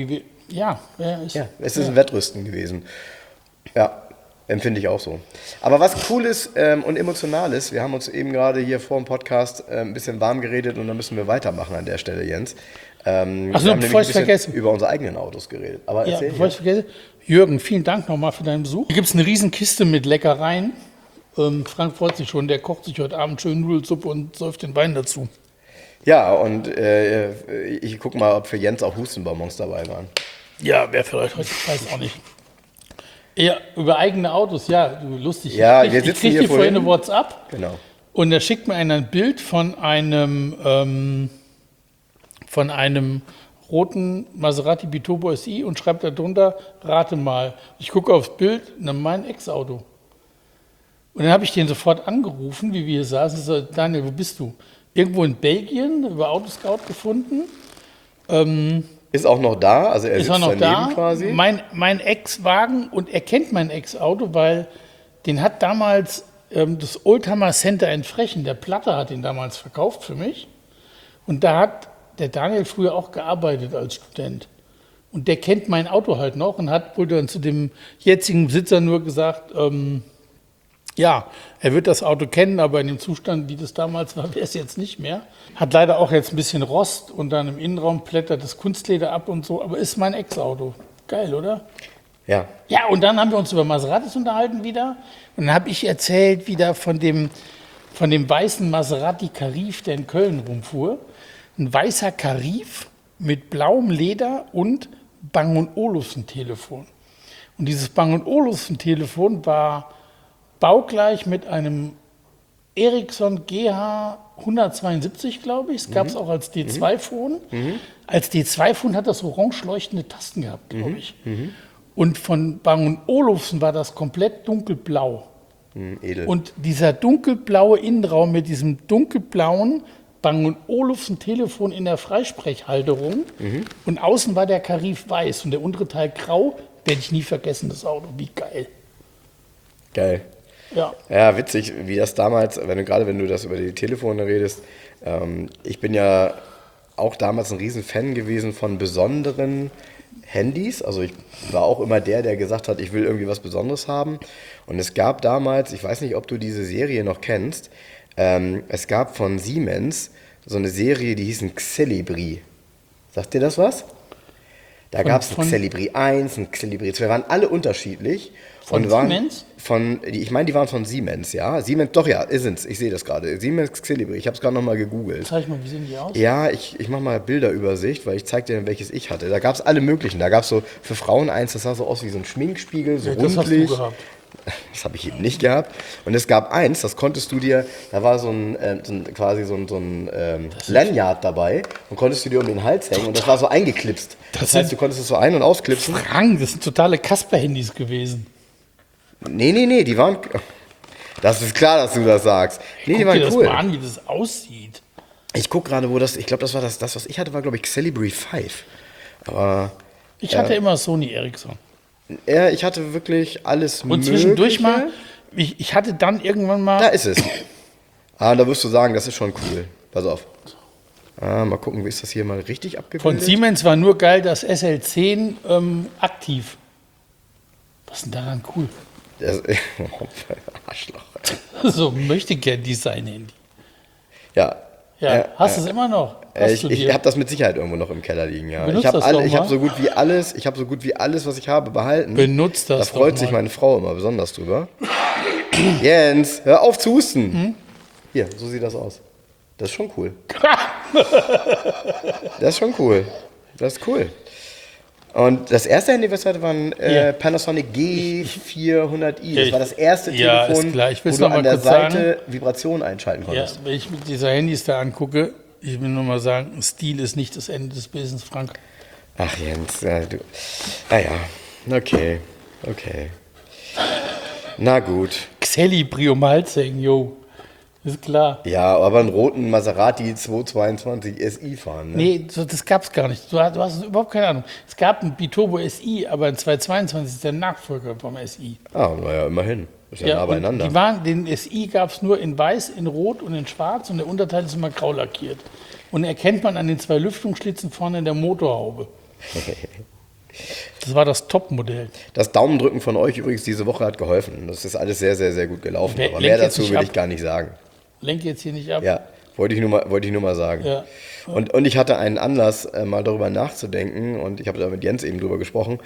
Es ist ein Wettrüsten gewesen. Ja, empfinde ich auch so. Aber was cool ist und emotional ist, wir haben uns eben gerade hier vor dem Podcast ein bisschen warm geredet und dann müssen wir weitermachen an der Stelle, Jens. Bevor ich es vergesse. Über unsere eigenen Autos geredet. Aber erzähl, bevor ich es vergesse, Jürgen, vielen Dank nochmal für deinen Besuch. Hier gibt es eine Riesenkiste mit Leckereien. Frank freut sich schon, der kocht sich heute Abend schön Nudelsuppe und säuft den Wein dazu. Ja, und ich gucke mal, ob für Jens auch Hustenbonbons dabei waren. Ja, wer vielleicht heute, ich weiß auch nicht. Ja, über eigene Autos, lustig. Ja, ich wir sitzen hier vorhin eine WhatsApp. Genau. Und da schickt mir einer ein Bild von einem roten Maserati Bitobo SI und schreibt darunter, rate mal. Ich gucke aufs Bild, mein Ex-Auto. Und dann habe ich den sofort angerufen, wie wir hier saßen. So, Daniel, wo bist du? Irgendwo in Belgien, über Autoscout gefunden. Ist auch noch da, also er ist sitzt noch daneben da. quasi. Mein Ex-Wagen, und er kennt mein Ex-Auto, weil den hat damals das Oldtimer Center in Frechen, der Platte hat ihn damals verkauft für mich. Und da hat der Daniel früher auch gearbeitet als Student. Und der kennt mein Auto halt noch und hat wohl dann zu dem jetzigen Besitzer nur gesagt, er wird das Auto kennen, aber in dem Zustand, wie das damals war, wäre es jetzt nicht mehr. Hat leider auch jetzt ein bisschen Rost und dann im Innenraum plättert das Kunstleder ab und so, aber ist mein Ex-Auto. Geil, oder? Ja. Ja, und dann haben wir uns über Maseratis unterhalten wieder. Und dann habe ich erzählt wieder von dem weißen Maserati Carif, der in Köln rumfuhr. Ein weißer Carif mit blauem Leder und Bang & Olufsen-Telefon. Und dieses Bang & Olufsen-Telefon war baugleich mit einem Ericsson GH 172, glaube ich. Es gab es auch als D2-Phone. Als D2-Phone hat das orange leuchtende Tasten gehabt, glaube ich. Und von Bang & Olufsen war das komplett dunkelblau. Edel. Und dieser dunkelblaue Innenraum mit diesem dunkelblauen Bang & Olufsen Telefon in der Freisprechhalterung. Und außen war der Carif weiß und der untere Teil grau. Werde ich nie vergessen, das Auto. Wie geil. Geil. Ja, witzig, wie das damals, wenn du das über die Telefone redest. Ich bin ja auch damals ein Riesenfan gewesen von besonderen Handys. Also ich war auch immer der gesagt hat, ich will irgendwie was Besonderes haben. Und es gab damals, ich weiß nicht, ob du diese Serie noch kennst, es gab von Siemens so eine Serie, die hieß ein Xelibri. Sagt dir das was? Da gab es ein Xelibri 1, ein Xelibri 2, waren alle unterschiedlich. Von Siemens? Ich meine, die waren von Siemens, ja. Siemens, doch ja, sind's. Ich sehe das gerade. Siemens Xelibri, ich habe es gerade nochmal gegoogelt. Zeig mal, wie sehen die aus? Ja, ich mache mal Bilderübersicht, weil ich zeige dir, welches ich hatte. Da gab es alle möglichen. Da gab es so für Frauen eins, das sah so aus wie so ein Schminkspiegel, so rundlich. Das hast du gehabt. Das habe ich eben nicht gehabt. Und es gab eins, das konntest du dir, da war so ein Lanyard dabei und konntest du dir um den Hals hängen und das war so eingeklipst. Das heißt, du konntest es so ein- und ausklipsen. Frank, das sind totale Kasper-Handys gewesen. Nee, die waren... Das ist klar, dass du das sagst. Nee, die waren cool. Guck dir das mal an, wie das aussieht. Ich gucke gerade, wo das... Ich glaube, das war das, was ich hatte, war, glaube ich, Xelibri 5. Aber... Ich hatte immer Sony Ericsson. Ja, ich hatte wirklich alles Mögliche. Und zwischendurch mal... Ich hatte dann irgendwann mal... Da ist es. Da wirst du sagen, das ist schon cool. Pass auf. Mal gucken, wie ist das hier mal richtig abgebildet? Von Siemens war nur geil das SL10 aktiv. Was ist denn daran cool? Das, Arschloch. So möchte gern Design-Handy. Ja. Ja, hast du es immer noch? Ich habe das mit Sicherheit irgendwo noch im Keller liegen, ja. Benutzt Ich habe das doch mal. so gut wie alles, was ich habe, behalten. Benutzt das Da freut doch sich mal. meine Frau immer besonders drüber. Jens, hör auf zu husten. Hier, so sieht das aus. Das ist schon cool. Das ist schon cool. Das ist cool. Und das erste Handy, was ich hatte, war ein Panasonic G400i. Das war das erste Ja, ist Telefon, klar. Ich will's wo noch du mal an der kurz sagen. Seite Vibration einschalten Ja, konntest. wenn ich mit dieser Handys da angucke, ich will nur mal sagen, Stil ist nicht das Ende des Business, Frank. Ach Jens, du. Naja, okay. Na gut. Xelli Brio-Malzeng, yo. Ist klar. Ja, aber einen roten Maserati 222 SI fahren, ne? Nee, das gab es gar nicht. Du hast überhaupt keine Ahnung. Es gab einen Biturbo SI, aber ein 222 ist der Nachfolger vom SI. Naja, immerhin. Ist ja nah und beieinander. den SI gab es nur in weiß, in rot und in schwarz und der Unterteil ist immer grau lackiert. Und erkennt man an den 2 Lüftungsschlitzen vorne in der Motorhaube. Das war das Topmodell. Das Daumendrücken von euch übrigens diese Woche hat geholfen. Das ist alles sehr, sehr, sehr gut gelaufen. Lenk Aber mehr jetzt dazu nicht will ab. ich gar nicht sagen. Lenk jetzt hier nicht ab. Ja, wollte ich nur mal sagen. Ja. Und ich hatte einen Anlass, mal darüber nachzudenken, und ich habe da mit Jens eben drüber gesprochen,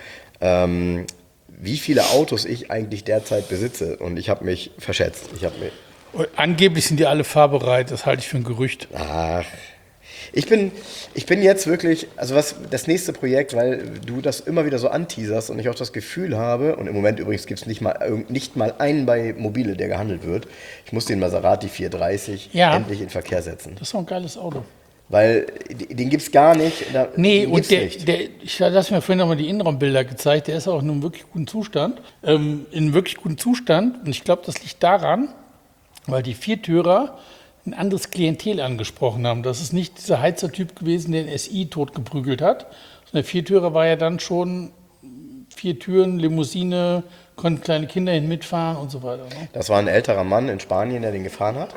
wie viele Autos ich eigentlich derzeit besitze. Und ich habe mich verschätzt. Und angeblich sind die alle fahrbereit. Das halte ich für ein Gerücht. Ach, ich bin jetzt wirklich, also das nächste Projekt, weil du das immer wieder so anteaserst und ich auch das Gefühl habe, und im Moment übrigens gibt es nicht mal einen bei Mobile, der gehandelt wird. Ich muss den Maserati 430 endlich in Verkehr setzen. Das ist doch ein geiles Auto. Weil den gibt es gar nicht. Nee, den und gibt's nicht. ich hatte mir vorhin nochmal die Innenraumbilder gezeigt, der ist auch in einem wirklich guten Zustand. In einem wirklich guten Zustand. Und ich glaube, das liegt daran, weil die Viertürer ein anderes Klientel angesprochen haben. Das ist nicht dieser Heizertyp gewesen, der den SI totgeprügelt hat. Der Viertürer war ja dann schon 4 Türen, Limousine, konnten kleine Kinder hin mitfahren und so weiter. Ne? Das war ein älterer Mann in Spanien, der den gefahren hat.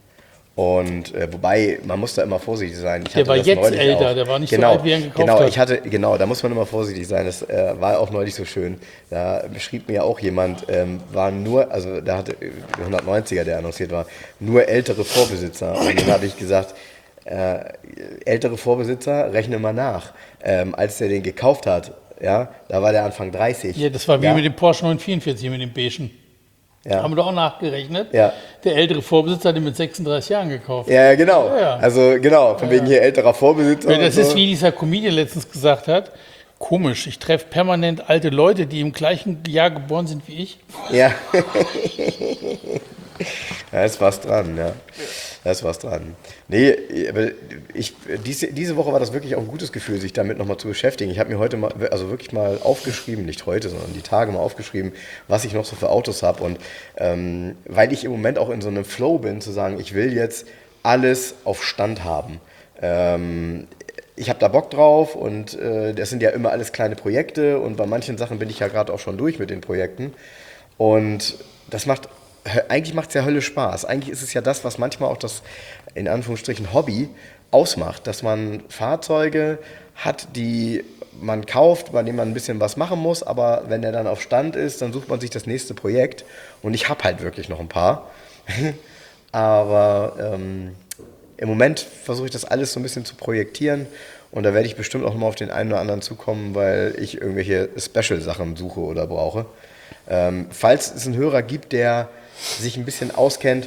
Und wobei, man muss da immer vorsichtig sein. Der war jetzt älter, der war nicht so alt, wie er ihn gekauft hat. Genau, da muss man immer vorsichtig sein. Das war auch neulich so schön. Da beschrieb mir auch jemand, da hatte 190er, der annonciert war, nur ältere Vorbesitzer. Und dann habe ich gesagt, ältere Vorbesitzer, rechne mal nach. Als der den gekauft hat, ja, da war der Anfang 30. Ja, das war wie mit dem Porsche 944, mit dem Beigen. Ja. Haben wir doch auch nachgerechnet. Ja. Der ältere Vorbesitzer hat den mit 36 Jahren gekauft. Ja, genau. Ja. Also genau, von wegen hier älterer Vorbesitzer. Ja, das und ist so. wie dieser Comedian letztens gesagt hat. Komisch, ich treffe permanent alte Leute, die im gleichen Jahr geboren sind wie ich. Ja. Da ist was dran, ja. Da ist was dran. Nee, aber diese Woche war das wirklich auch ein gutes Gefühl, sich damit nochmal zu beschäftigen. Ich habe mir heute mal, also wirklich mal aufgeschrieben, nicht heute, sondern die Tage mal aufgeschrieben, was ich noch so für Autos habe. Und weil ich im Moment auch in so einem Flow bin, zu sagen, ich will jetzt alles auf Stand haben. Ich habe da Bock drauf und das sind ja immer alles kleine Projekte und bei manchen Sachen bin ich ja gerade auch schon durch mit den Projekten. Und eigentlich macht es ja Hölle Spaß. Eigentlich ist es ja das, was manchmal auch das, in Anführungsstrichen, Hobby ausmacht, dass man Fahrzeuge hat, die man kauft, bei denen man ein bisschen was machen muss, aber wenn er dann auf Stand ist, dann sucht man sich das nächste Projekt und ich habe halt wirklich noch ein paar. Aber im Moment versuche ich das alles so ein bisschen zu projektieren und da werde ich bestimmt auch mal auf den einen oder anderen zukommen, weil ich irgendwelche Special-Sachen suche oder brauche. Falls es einen Hörer gibt, der sich ein bisschen auskennt,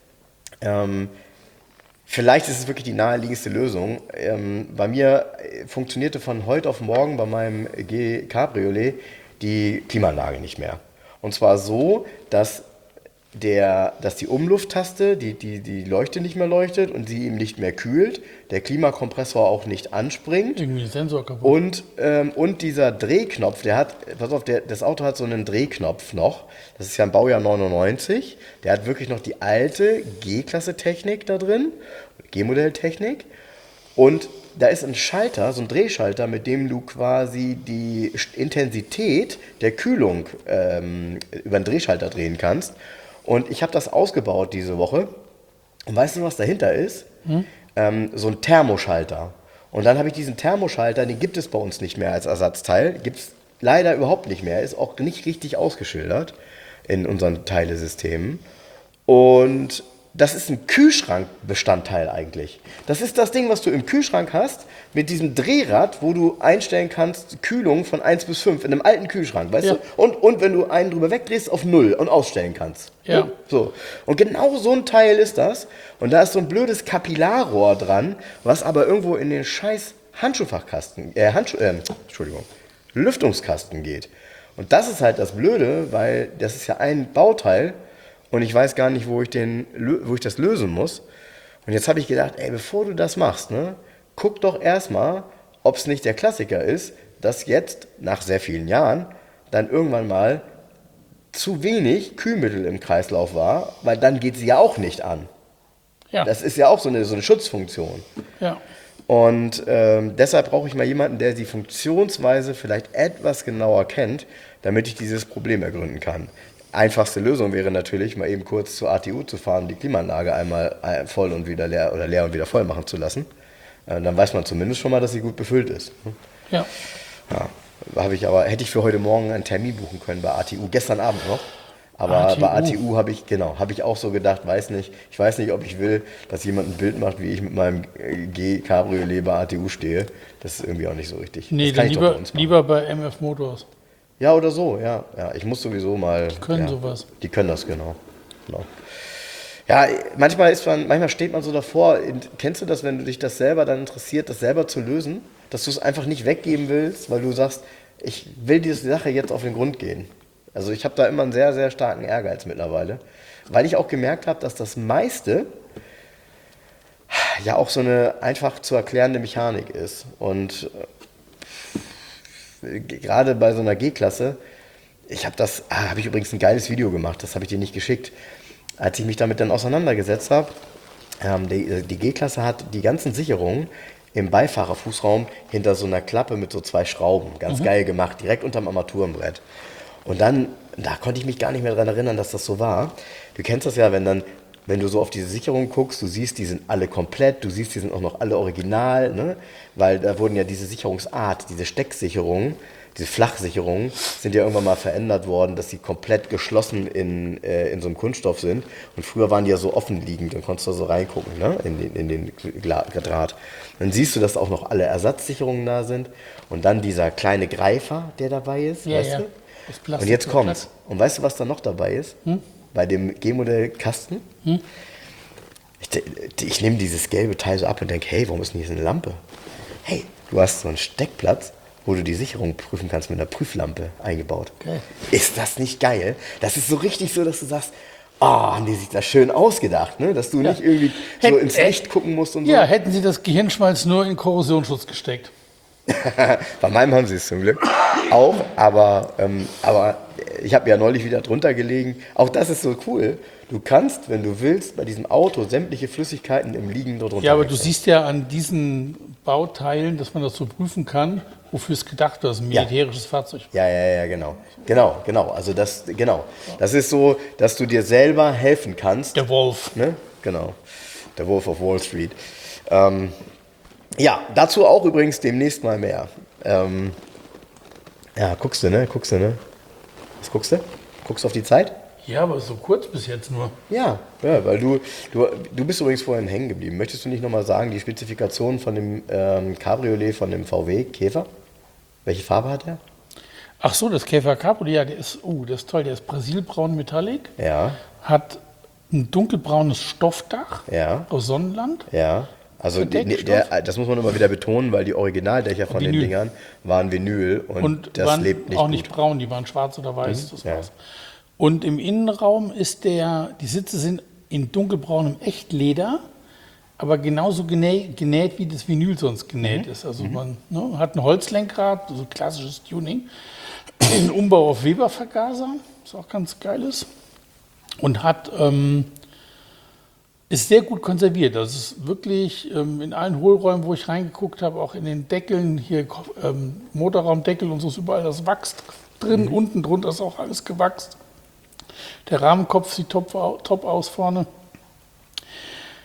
vielleicht ist es wirklich die naheliegendste Lösung. Bei mir funktionierte von heute auf morgen bei meinem G Cabriolet die Klimaanlage nicht mehr. Und zwar so, dass die Umlufttaste, die Leuchte nicht mehr leuchtet und sie ihm nicht mehr kühlt, der Klimakompressor auch nicht anspringt. Irgendwie ein Sensor kaputt. Und dieser Drehknopf, das Auto hat so einen Drehknopf noch, das ist ja ein Baujahr 99, der hat wirklich noch die alte G-Klasse-Technik da drin, G-Modell-Technik und da ist ein Schalter, so ein Drehschalter, mit dem du quasi die Intensität der Kühlung über einen Drehschalter drehen kannst. Und ich habe das ausgebaut diese Woche Und weißt du, was dahinter ist? So ein Thermoschalter. Und dann habe ich diesen Thermoschalter, den gibt es bei uns nicht mehr als Ersatzteil. Gibt es leider überhaupt nicht mehr. Ist auch nicht richtig ausgeschildert in unseren Teilesystemen. Und das ist ein Kühlschrankbestandteil eigentlich. Das ist das Ding, was du im Kühlschrank hast, mit diesem Drehrad, wo du einstellen kannst, Kühlung von 1 bis 5 in einem alten Kühlschrank, weißt du? Und wenn du einen drüber wegdrehst, auf 0 und ausstellen kannst. Ja. So. Und genau so ein Teil ist das. Und da ist so ein blödes Kapillarrohr dran, was aber irgendwo in den scheiß Lüftungskasten geht. Und das ist halt das Blöde, weil das ist ja ein Bauteil, und ich weiß gar nicht, wo ich das lösen muss. Und jetzt habe ich gedacht, ey, bevor du das machst, ne, guck doch erstmal, ob es nicht der Klassiker ist, dass jetzt, nach sehr vielen Jahren, dann irgendwann mal zu wenig Kühlmittel im Kreislauf war, weil dann geht sie ja auch nicht an. Ja. Das ist ja auch so eine Schutzfunktion. Ja. Und deshalb brauche ich mal jemanden, der die Funktionsweise vielleicht etwas genauer kennt, damit ich dieses Problem ergründen kann. Einfachste Lösung wäre natürlich, mal eben kurz zur ATU zu fahren, die Klimaanlage einmal voll und wieder leer oder leer und wieder voll machen zu lassen. Dann weiß man zumindest schon mal, dass sie gut befüllt ist. Ja. Hätte ich für heute Morgen einen Termin buchen können bei ATU, gestern Abend noch. Aber ATU. bei ATU habe ich auch so gedacht, ich weiß nicht, ob ich will, dass jemand ein Bild macht, wie ich mit meinem G-Cabriolet bei ATU stehe. Das ist irgendwie auch nicht so richtig. Nee, das kann dann ich doch bei uns machen. lieber bei MF Motors. Ja, oder so, ja. Ich muss sowieso mal. Die können sowas. Die können das, genau. Ja, manchmal steht man so davor. Kennst du das, wenn du dich das selber dann interessiert, das selber zu lösen? Dass du es einfach nicht weggeben willst, weil du sagst, ich will diese Sache jetzt auf den Grund gehen. Also ich habe da immer einen sehr, sehr starken Ehrgeiz mittlerweile. Weil ich auch gemerkt habe, dass das meiste ja auch so eine einfach zu erklärende Mechanik ist. Und gerade bei so einer G-Klasse, habe ich übrigens ein geiles Video gemacht, das habe ich dir nicht geschickt. Als ich mich damit dann auseinandergesetzt habe, die G-Klasse hat die ganzen Sicherungen im Beifahrerfußraum hinter so einer Klappe mit so 2 Schrauben. Ganz geil gemacht, direkt unterm Armaturenbrett. Und dann, da konnte ich mich gar nicht mehr daran erinnern, dass das so war. Du kennst das ja, wenn du so auf diese Sicherungen guckst, du siehst, die sind alle komplett, du siehst, die sind auch noch alle original, ne? Weil da wurden ja diese Sicherungsart, diese Stecksicherungen, diese Flachsicherungen, sind ja irgendwann mal verändert worden, dass sie komplett geschlossen in so einem Kunststoff sind. Und früher waren die ja so offen liegend, dann konntest du so reingucken, ne? in den Draht. Dann siehst du, dass auch noch alle Ersatzsicherungen da sind. Und dann dieser kleine Greifer, der dabei ist, weißt du? Das Plastik. Und jetzt kommt's. Und weißt du, was da noch dabei ist? Bei dem G-Modell Kasten? Ich nehme dieses gelbe Teil so ab und denke, hey, warum ist denn hier so eine Lampe? Hey, du hast so einen Steckplatz, wo du die Sicherung prüfen kannst mit einer Prüflampe eingebaut. Okay. Ist das nicht geil? Das ist so richtig so, dass du sagst, haben die sich das schön ausgedacht, ne? Dass du nicht irgendwie so ins Licht gucken musst und so. Ja, hätten sie das Gehirnschmalz nur in Korrosionsschutz gesteckt. Bei meinem haben sie es zum Glück auch, aber ich habe ja neulich wieder drunter gelegen. Auch das ist so cool. Du kannst, wenn du willst, bei diesem Auto sämtliche Flüssigkeiten im Liegen dort runter. Ja, aber du siehst ja an diesen Bauteilen, dass man das so prüfen kann, wofür es gedacht ist, ein militärisches Fahrzeug. Ja, genau. Also das ist so, dass du dir selber helfen kannst. Der Wolf. Ne? Genau. Der Wolf of Wall Street. Ja, dazu auch übrigens demnächst mal mehr. Guckst du, ne? Was guckst du? Guckst du auf die Zeit? Ja, aber so kurz bis jetzt nur. Ja, weil du bist übrigens vorhin hängen geblieben. Möchtest du nicht nochmal sagen, die Spezifikation von dem Cabriolet von dem VW Käfer? Welche Farbe hat der? Ach so, das Käfer Cabriolet, ja, der ist toll. Der ist brasilbraun Metallic. Ja. Hat ein dunkelbraunes Stoffdach aus Sonnenland. Ja. Also das muss man immer wieder betonen, weil die Originaldächer von den Dingern waren Vinyl und das waren lebt nicht auch gut. nicht braun, die waren schwarz oder weiß. Das Ja. war's. Und im Innenraum die Sitze sind in dunkelbraunem Echtleder, aber genauso genäht, wie das Vinyl sonst genäht ist. Also man hat ein Holzlenkrad, so klassisches Tuning, einen Umbau auf Weber-Vergaser, was auch ganz geil ist. Und ist sehr gut konserviert. Das ist wirklich in allen Hohlräumen, wo ich reingeguckt habe, auch in den Deckeln, hier Motorraumdeckel und so ist überall das Wachs drin. Unten drunter ist auch alles gewachst. Der Rahmenkopf sieht top aus vorne.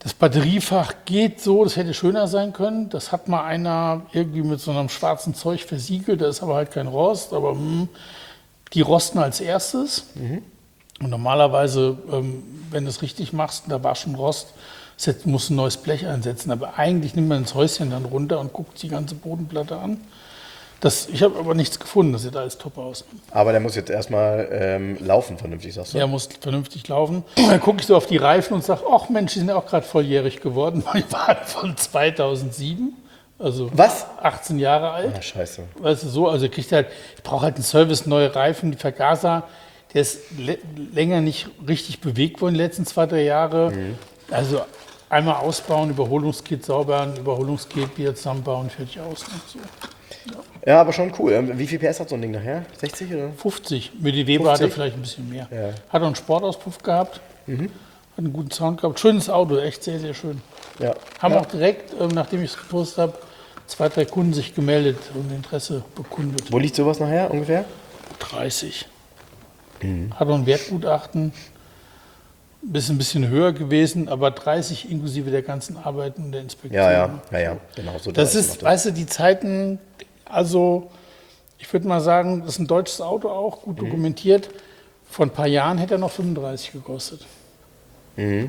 Das Batteriefach geht so, das hätte schöner sein können. Das hat mal einer irgendwie mit so einem schwarzen Zeug versiegelt. Da ist aber halt kein Rost, aber die rosten als erstes. Und normalerweise, wenn du es richtig machst, da war schon Rost, musst du ein neues Blech einsetzen. Aber eigentlich nimmt man das Häuschen dann runter und guckt die ganze Bodenplatte an. Ich habe aber nichts gefunden, das sieht alles top aus. Aber der muss jetzt erstmal laufen vernünftig, sagst du? Der muss vernünftig laufen. Dann gucke ich so auf die Reifen und sage, ach Mensch, die sind ja auch gerade volljährig geworden. Die waren von 2007, also Was? 18 Jahre alt. Ah, scheiße. Weißt du, so, also ich brauche halt einen Service, neue Reifen, die Vergaser, der ist länger nicht richtig bewegt worden, die letzten 2-3 Jahre. Also einmal ausbauen, Überholungskit sauber, Überholungskit wieder zusammenbauen, fertig aus. Und so. Ja, aber schon cool. Wie viel PS hat so ein Ding nachher? 60 oder? 50. Mit die Weber hat er vielleicht ein bisschen mehr. Ja. Hat auch einen Sportauspuff gehabt. Hat einen guten Sound gehabt. Schönes Auto, echt sehr, sehr schön. Ja. Haben auch direkt, nachdem ich es gepostet habe, 2-3 Kunden sich gemeldet und Interesse bekundet. Wo liegt sowas nachher ungefähr? 30. Hat auch ein Wertgutachten. Ist ein bisschen höher gewesen, aber 30 inklusive der ganzen Arbeiten und der Inspektion. Ja, genau. So Das ist, weißt du, die Zeiten, also ich würde mal sagen, das ist ein deutsches Auto auch, gut dokumentiert. Vor ein paar Jahren hätte er noch 35 gekostet. Ne?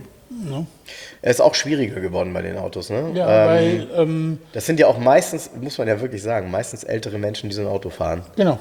Er ist auch schwieriger geworden bei den Autos, ne? Ja, weil, das sind ja auch meistens, muss man ja wirklich sagen, meistens ältere Menschen, die so ein Auto fahren. genau,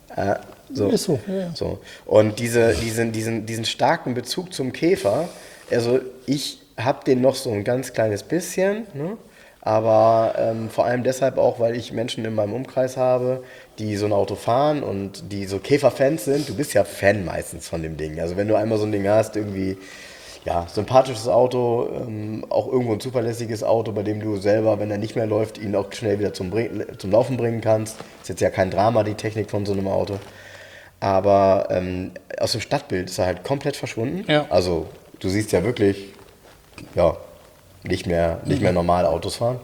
So. ist so. Ja. So. Und diesen starken Bezug zum Käfer, also ich habe den noch so ein ganz kleines bisschen, ne? Aber vor allem deshalb auch, weil ich Menschen in meinem Umkreis habe, die so ein Auto fahren und die so Käferfans sind. Du bist ja Fan meistens von dem Ding. Also wenn du einmal so ein Ding hast, irgendwie, ja, sympathisches Auto, auch irgendwo ein zuverlässiges Auto, bei dem du selber, wenn er nicht mehr läuft, ihn auch schnell wieder zum Laufen bringen kannst. Ist jetzt ja kein Drama, die Technik von so einem Auto. Aber aus dem Stadtbild ist er halt komplett verschwunden. Ja. Also du siehst ja wirklich, ja, nicht mehr normal Autos fahren.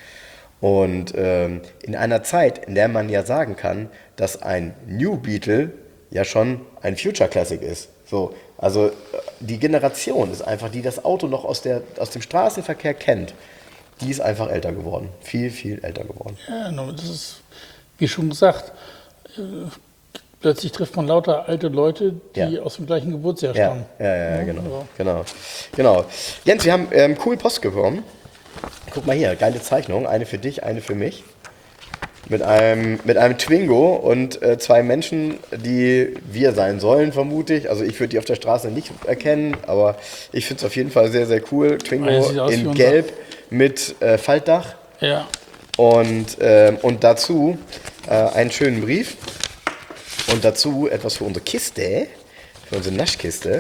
Und in einer Zeit, in der man ja sagen kann, dass ein New Beetle ja schon ein Future Classic ist. So, also die Generation ist einfach, die das Auto noch aus dem Straßenverkehr kennt, die ist einfach älter geworden. Viel, viel älter geworden. Ja, das ist, wie schon gesagt, plötzlich trifft man lauter alte Leute, die aus dem gleichen Geburtsjahr stammen. Ja, genau. Jens, wir haben cool Post bekommen. Guck mal hier, geile Zeichnung. Eine für dich, eine für mich. Mit einem Twingo und 2 Menschen, die wir sein sollen, vermute ich. Also ich würde die auf der Straße nicht erkennen, aber ich finde es auf jeden Fall sehr, sehr cool. Twingo in Gelb mit Faltdach. Ja. Und dazu einen schönen Brief. Und dazu etwas für unsere Kiste, für unsere Naschkiste.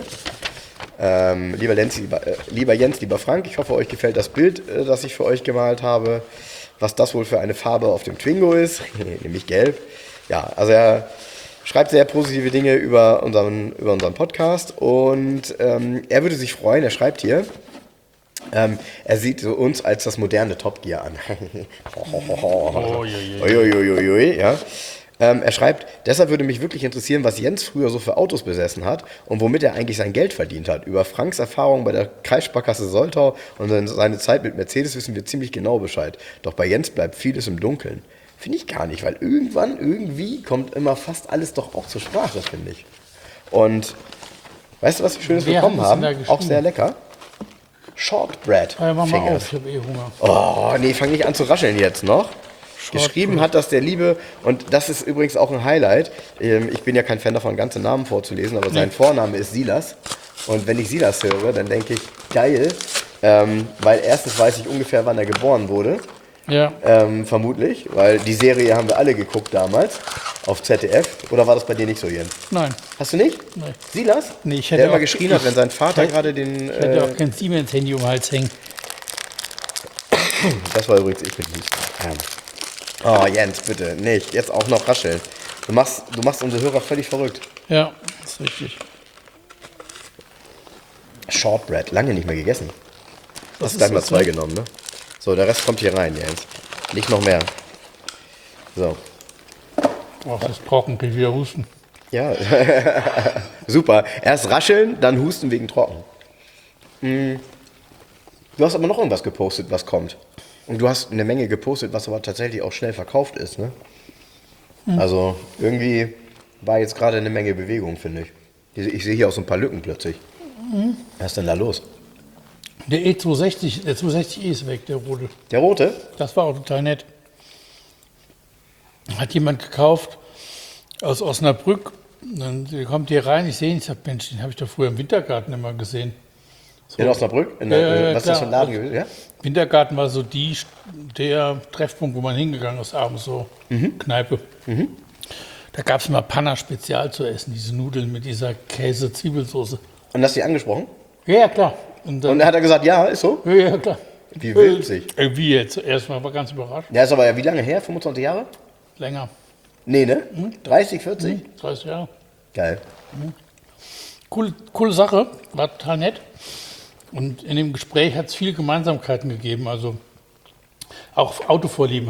Lieber Jens, lieber Frank, ich hoffe, euch gefällt das Bild, das ich für euch gemalt habe. Was das wohl für eine Farbe auf dem Twingo ist, nämlich gelb. Ja, also er schreibt sehr positive Dinge über unseren Podcast und er würde sich freuen, er schreibt hier, er sieht so uns als das moderne Top Gear an. Ja. Er schreibt, deshalb würde mich wirklich interessieren, was Jens früher so für Autos besessen hat und womit er eigentlich sein Geld verdient hat. Über Franks Erfahrung bei der Kreissparkasse Soltau und seine Zeit mit Mercedes wissen wir ziemlich genau Bescheid. Doch bei Jens bleibt vieles im Dunkeln. Finde ich gar nicht, weil irgendwie kommt immer fast alles doch auch zur Sprache, finde ich. Und weißt du, was wir Schönes bekommen haben? Auch sehr lecker. Shortbread. Ja, mach mal auf, ich habe Hunger. Oh, nee, fang nicht an zu rascheln jetzt noch. Geschrieben hat das der Liebe, und das ist übrigens auch ein Highlight. Ich bin ja kein Fan davon, ganze Namen vorzulesen, aber sein Vorname ist Silas. Und wenn ich Silas höre, dann denke ich, geil, weil erstens weiß ich ungefähr, wann er geboren wurde. Ja. Vermutlich, weil die Serie haben wir alle geguckt damals auf ZDF. Oder war das bei dir nicht so, Jens? Nein. Hast du nicht? Nein. Silas? Nee, ich hätte der immer geschrien hat, wenn sein Vater gerade den... Ich hätte auch kein Siemens-Handy um den Hals hängen. Das war übrigens ich mit Lied. Oh, Jens, bitte, nicht. Jetzt auch noch rascheln. Du machst unsere Hörer völlig verrückt. Ja, das ist richtig. Shortbread, lange nicht mehr gegessen. Hast gleich mal 2 genommen, ne? So, der Rest kommt hier rein, Jens. Nicht noch mehr. So. Oh, das ist trocken, kann ich wieder husten. Ja, super. Erst rascheln, dann husten wegen trocken. Du hast aber noch irgendwas gepostet, was kommt. Und du hast eine Menge gepostet, was aber tatsächlich auch schnell verkauft ist, ne? Also irgendwie war jetzt gerade eine Menge Bewegung, finde ich. Ich sehe hier auch so ein paar Lücken plötzlich. Was ist denn da los? Der E260, der 260e ist weg, der rote. Der rote? Das war auch total nett. Hat jemand gekauft aus Osnabrück. Dann kommt hier rein, ich sehe ihn, ich sage, Mensch, den habe ich doch früher im Wintergarten immer gesehen. So. In Osnabrück? Was ist das für ein Laden gewesen? Ja? Wintergarten war so der Treffpunkt, wo man hingegangen ist, abends so, Kneipe. Da gab es mal Panna Spezial zu essen, diese Nudeln mit dieser Käse-Zwiebelsoße. Und hast du die angesprochen? Ja, klar. Und dann hat er gesagt, ja, ist so? Ja, klar. Wie witzig. Wie jetzt? Erstmal war ganz überrascht. Ja, ist aber ja wie lange her? 25 Jahre? Länger. Nee, ne? 30, 40? 30 Jahre. Geil. Coole Sache, war total nett. Und in dem Gespräch hat es viele Gemeinsamkeiten gegeben. Also auch Autovorlieben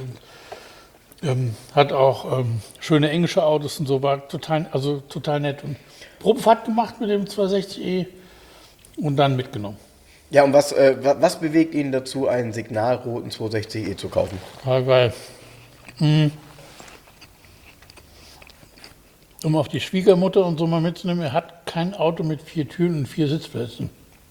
hat auch schöne englische Autos und so, war total nett. Und Probefahrt gemacht mit dem 260e und dann mitgenommen. Ja, und was bewegt ihn dazu, einen signalroten 260e zu kaufen? Weil um auf die Schwiegermutter und so mal mitzunehmen, er hat kein Auto mit 4 Türen und 4 Sitzplätzen.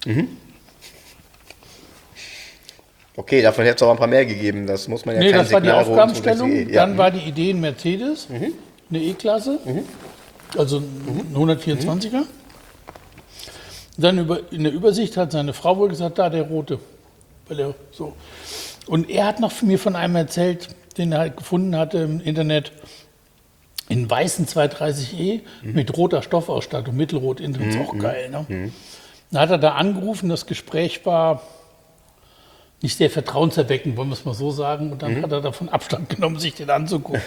Okay, davon hätte es auch ein paar mehr gegeben. Das muss man ja Nee, kein das war die signalroten Aufgabenstellung. 260e. Dann war die Idee ein Mercedes, eine E-Klasse, also ein 124er. Dann in der Übersicht hat seine Frau wohl gesagt, da der rote. Weil er so. Und er hat noch mir von einem erzählt, den er halt gefunden hatte im Internet, in weißen 230e mit roter Stoffausstattung, mittelrot innen drin, ist auch geil. Ne? Dann hat er da angerufen, das Gespräch war nicht sehr vertrauenserweckend, wollen wir es mal so sagen. Und dann hat er davon Abstand genommen, sich den anzugucken.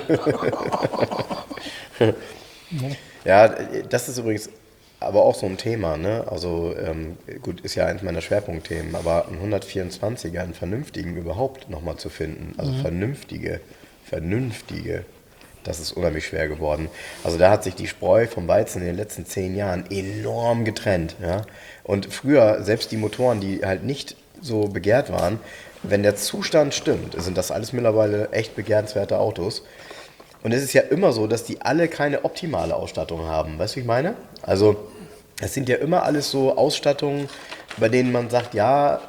Ja, das ist übrigens aber auch so ein Thema, ne? Also gut, ist ja eins meiner Schwerpunktthemen, aber einen 124er, einen vernünftigen überhaupt nochmal zu finden, also vernünftige, das ist unheimlich schwer geworden. Also da hat sich die Spreu vom Weizen in den letzten 10 Jahren enorm getrennt, ja? Und früher, selbst die Motoren, die halt nicht so begehrt waren, wenn der Zustand stimmt, sind das alles mittlerweile echt begehrenswerte Autos. Und es ist ja immer so, dass die alle keine optimale Ausstattung haben. Weißt du, wie ich meine? Also, es sind ja immer alles so Ausstattungen, bei denen man sagt, ja,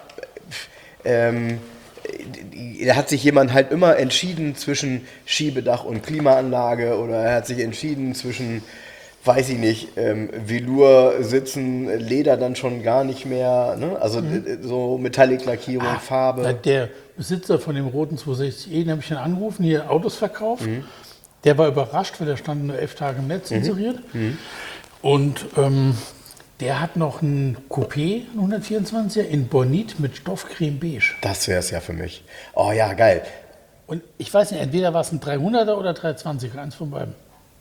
da hat sich jemand halt immer entschieden zwischen Schiebedach und Klimaanlage oder er hat sich entschieden zwischen, weiß ich nicht, Velour sitzen, Leder dann schon gar nicht mehr, ne? Also so Metallic-Lackierung, Farbe. Der Besitzer von dem roten 260e, den habe ich dann angerufen, hier Autos verkauft. Der war überrascht, weil der stand nur 11 Tage im Netz inseriert. Und der hat noch einen Coupé, einen 124er, in Bornit mit Stoffcreme beige. Das wäre es ja für mich. Oh ja, geil. Und ich weiß nicht, entweder war es ein 300er oder 320er, eins von beiden.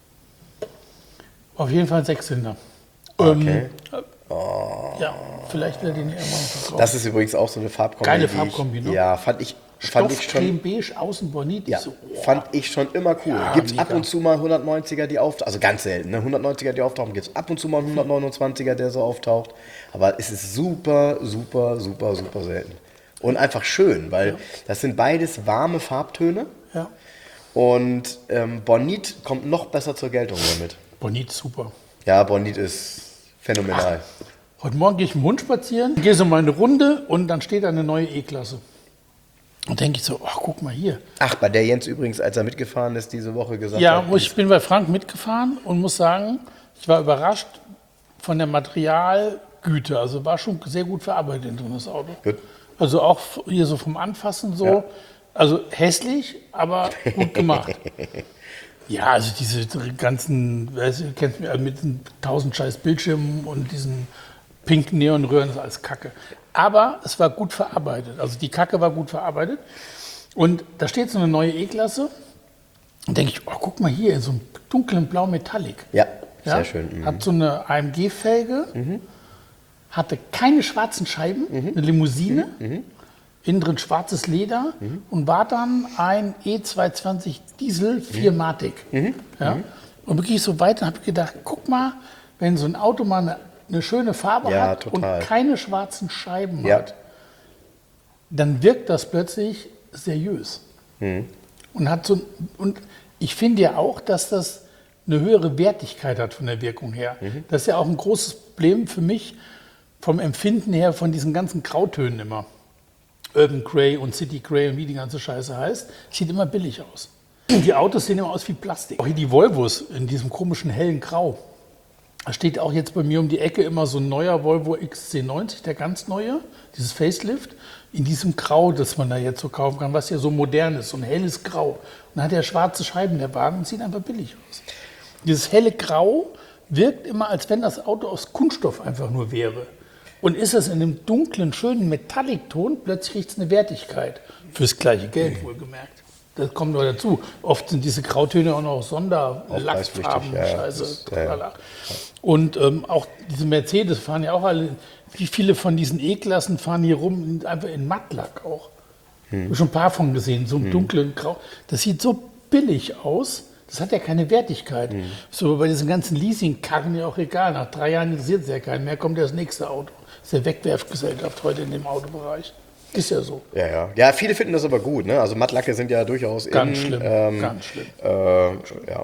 Auf jeden Fall ein Sechszylinder. Okay. Ja, vielleicht werde ich den irgendwann verkaufen. Das ist übrigens auch so eine Farbkombi. Geile Farbkombi, ne? Ja, fand ich Stoffcreme schon, beige, außen Bornit. ja, So, fand ich schon immer cool. Ja, Gibt es mega. ab und zu mal 190er, die auftauchen, also ganz selten, ne? 190er, die auftauchen, gibt es ab und zu mal einen 129er, der so auftaucht. Aber es ist super selten. Und einfach schön, weil das sind beides warme Farbtöne ja. und Bornit kommt noch besser zur Geltung damit. Bornit, super. Ja, Bornit ist phänomenal. Heute Morgen gehe ich mit dem Hund spazieren, gehe so mal eine Runde und dann steht da eine neue E-Klasse. Und denke ich so, ach, guck mal hier. Ach, bei der Jens übrigens, als er mitgefahren ist, diese Woche gesagt Ja, hat. ich bin bei Frank mitgefahren und muss sagen, ich war überrascht von der Materialgüte. Also war schon sehr gut verarbeitet drin, das Auto. Gut. Also auch hier so vom Anfassen so. Ja. Also hässlich, aber gut gemacht. Ja, also diese ganzen, weißt du, kennst mich mit den 1000 scheiß Bildschirmen und diesen pinken Neonröhren, das ist alles Kacke. Aber es war gut verarbeitet. Also die Kacke war gut verarbeitet. Und da steht so eine neue E-Klasse. Und denke ich, oh, guck mal hier, in so einem dunklen Blau Metallic. Ja, sehr schön. Mhm. Hat so eine AMG-Felge, hatte keine schwarzen Scheiben, eine Limousine, innen drin schwarzes Leder und war dann ein E220 Diesel 4-Matic. Ja? Und wirklich so weiter habe ich gedacht, guck mal, wenn so ein Auto mal eine schöne Farbe Ja, hat total. und keine schwarzen Scheiben Ja. hat, dann wirkt das plötzlich seriös. Und ich finde ja auch, dass das eine höhere Wertigkeit hat von der Wirkung her. Das ist ja auch ein großes Problem für mich vom Empfinden her von diesen ganzen Grautönen immer. Urban Grey und City Grey und wie die ganze Scheiße heißt, sieht immer billig aus. Die Autos sehen immer aus wie Plastik. Auch hier die Volvos in diesem komischen hellen Grau. Da steht auch jetzt bei mir um die Ecke immer so ein neuer Volvo XC90, der ganz neue, dieses Facelift, in diesem Grau, das man da jetzt so kaufen kann, was ja so modern ist, so ein helles Grau. Und dann hat er schwarze Scheiben, der Wagen, und sieht einfach billig aus. Dieses helle Grau wirkt immer, als wenn das Auto aus Kunststoff einfach nur wäre. Und ist es in einem dunklen, schönen Metallic-Ton, plötzlich kriegt es eine Wertigkeit. Fürs gleiche Geld, wohlgemerkt. Das kommt noch dazu. Oft sind diese Grautöne auch noch Sonderlackfarben, Scheiße. Ja. Und auch diese Mercedes fahren ja auch alle, wie viele von diesen E-Klassen fahren hier rum, einfach in Mattlack auch. Ich habe schon ein paar von gesehen, so im dunklen Grau. Das sieht so billig aus, das hat ja keine Wertigkeit. So bei diesen ganzen Leasing-Karren ja auch egal. Nach 3 Jahren interessiert es ja keinen mehr, kommt ja das nächste Auto. Das ist ja Wegwerfgesellschaft heute in dem Autobereich. Ist ja so. Ja, viele finden das aber gut. Ne? Also Mattlacke sind ja durchaus ganz schlimm. Ganz schlimm. Ja.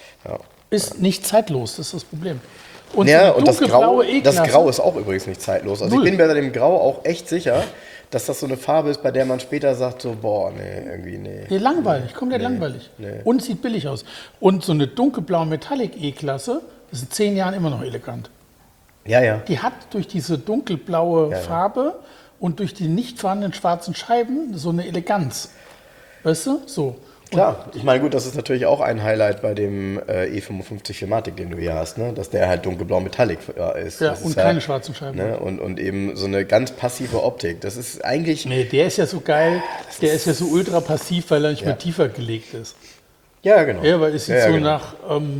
Ist nicht zeitlos, das ist das Problem. Und, und das Grau ist auch übrigens nicht zeitlos. Also ich bin mir bei dem Grau auch echt sicher, dass das so eine Farbe ist, bei der man später sagt, so, boah, nee. Langweilig, komplett langweilig. Nee. Und sieht billig aus. Und so eine dunkelblaue Metallic E-Klasse ist in 10 Jahren immer noch elegant. Ja. Die hat durch diese dunkelblaue Farbe und durch die nicht vorhandenen schwarzen Scheiben so eine Eleganz. Weißt du? So. Klar, ich meine, gut, das ist natürlich auch ein Highlight bei dem E55 Firmatic, den du hier hast, ne? Dass der halt dunkelblau Metallic ist. Ja, das und ist keine schwarzen Scheiben. Ne? Und eben so eine ganz passive Optik. Das ist eigentlich... Nee, der ist ja so geil, der ist ja so ultra passiv, weil er nicht mehr tiefer gelegt ist. Ja, genau. Ja, weil es sieht so nach...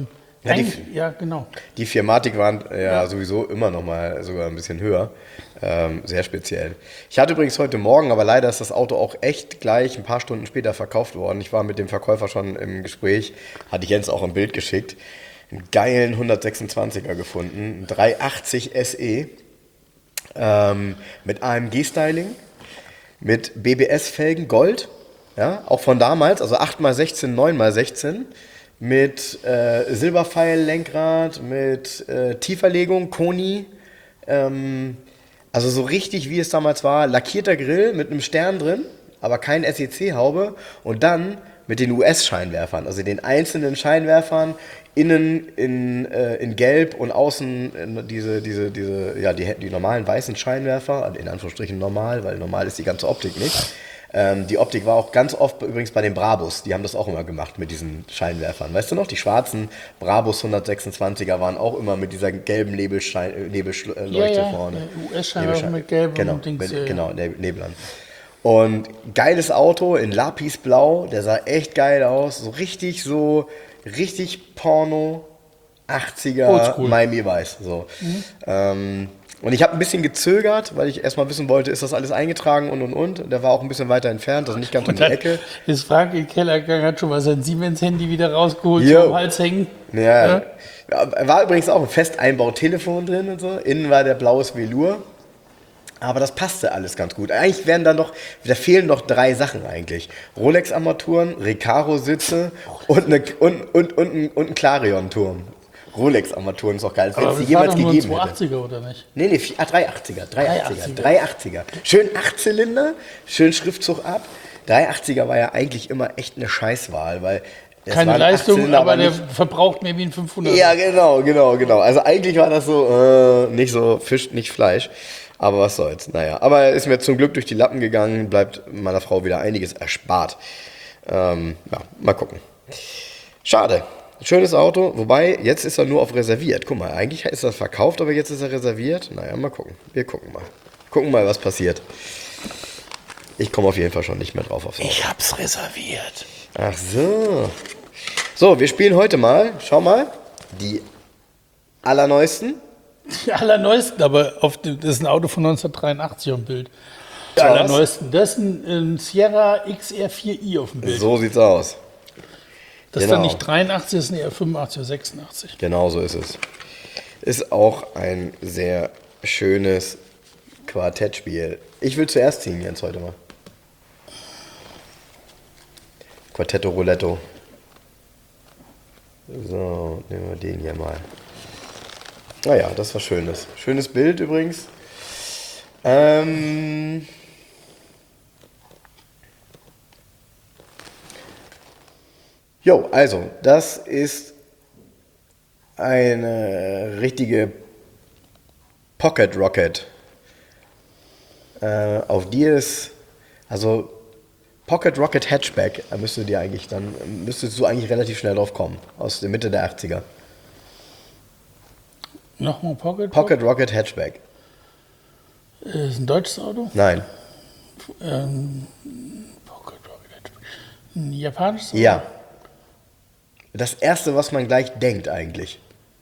genau. Die Firmatic waren sowieso immer noch mal sogar ein bisschen höher. Sehr speziell. Ich hatte übrigens heute Morgen, aber leider ist das Auto auch echt gleich ein paar Stunden später verkauft worden. Ich war mit dem Verkäufer schon im Gespräch, hatte Jens auch ein Bild geschickt. Einen geilen 126er gefunden, einen 380 SE mit AMG-Styling, mit BBS-Felgen, Gold, ja, auch von damals, also 8x16, 9x16. Mit Silberpfeil-Lenkrad, mit Tieferlegung, Koni, also so richtig wie es damals war, lackierter Grill mit einem Stern drin, aber kein SEC-Haube und dann mit den US-Scheinwerfern, also den einzelnen Scheinwerfern, innen in Gelb und außen die normalen weißen Scheinwerfer, in Anführungsstrichen normal, weil normal ist die ganze Optik nicht. Die Optik war auch ganz oft übrigens bei den Brabus, die haben das auch immer gemacht mit diesen Scheinwerfern. Weißt du noch, die schwarzen Brabus 126er waren auch immer mit dieser gelben Nebelleuchte vorne. US-Scheinwerfer mit gelben Nebeln. Und geiles Auto in Lapisblau, der sah echt geil aus, so richtig Porno, 80er, Miami Weiß. So. Und ich habe ein bisschen gezögert, weil ich erstmal wissen wollte, ist das alles eingetragen und. Der war auch ein bisschen weiter entfernt, also nicht ganz um die Ecke. Jetzt Frank im Kellergang hat schon mal sein Siemens-Handy wieder rausgeholt, so am Hals hängen. Ja. War übrigens auch ein Festeinbautelefon drin und so. Innen war der blaues Velour. Aber das passte alles ganz gut. Eigentlich da fehlen noch 3 Sachen eigentlich. Rolex-Armaturen, Recaro-Sitze und ein Clarion-Turm. Rolex-Armaturen ist auch geil. Aber das war doch nur ein 280er, oder nicht? Nee, 380er. Schön 8-Zylinder, schön Schriftzug ab. 380er war ja eigentlich immer echt eine Scheißwahl, weil keine Leistung, aber der verbraucht mehr wie ein 500er. Ja, genau. Also eigentlich war das so, nicht so Fisch, nicht Fleisch. Aber was soll's, naja. Aber er ist mir zum Glück durch die Lappen gegangen, bleibt meiner Frau wieder einiges erspart. Mal gucken. Schade. Schönes Auto, wobei, jetzt ist er nur auf reserviert. Guck mal, eigentlich ist er verkauft, aber jetzt ist er reserviert. Naja, mal gucken. Wir gucken mal. Gucken mal, was passiert. Ich komme auf jeden Fall schon nicht mehr drauf aufs Auto. Ich hab's reserviert. Ach so. So, wir spielen heute mal, schau mal, die allerneuesten. Die allerneuesten, aber das ist ein Auto von 1983 auf dem Bild. Die allerneuesten. Das ist ein Sierra XR4i auf dem Bild. So sieht's aus. Das ist dann nicht 83, das ist eher 85 oder 86. Genau so ist es. Ist auch ein sehr schönes Quartettspiel. Ich will zuerst ziehen, Jens, heute mal. Quartetto Roletto. So, nehmen wir den hier mal. Naja, das war schönes. Schönes Bild übrigens. Jo, also, das ist eine richtige Pocket Rocket. Auf die ist, also Pocket Rocket Hatchback, da müsstest du eigentlich relativ schnell drauf kommen, aus der Mitte der 80er. Nochmal Pocket Rocket Hatchback. Ist ein deutsches Auto? Nein. Pocket Rocket Hatchback. Ein japanisches Auto? Ja. Das erste, was man gleich denkt eigentlich.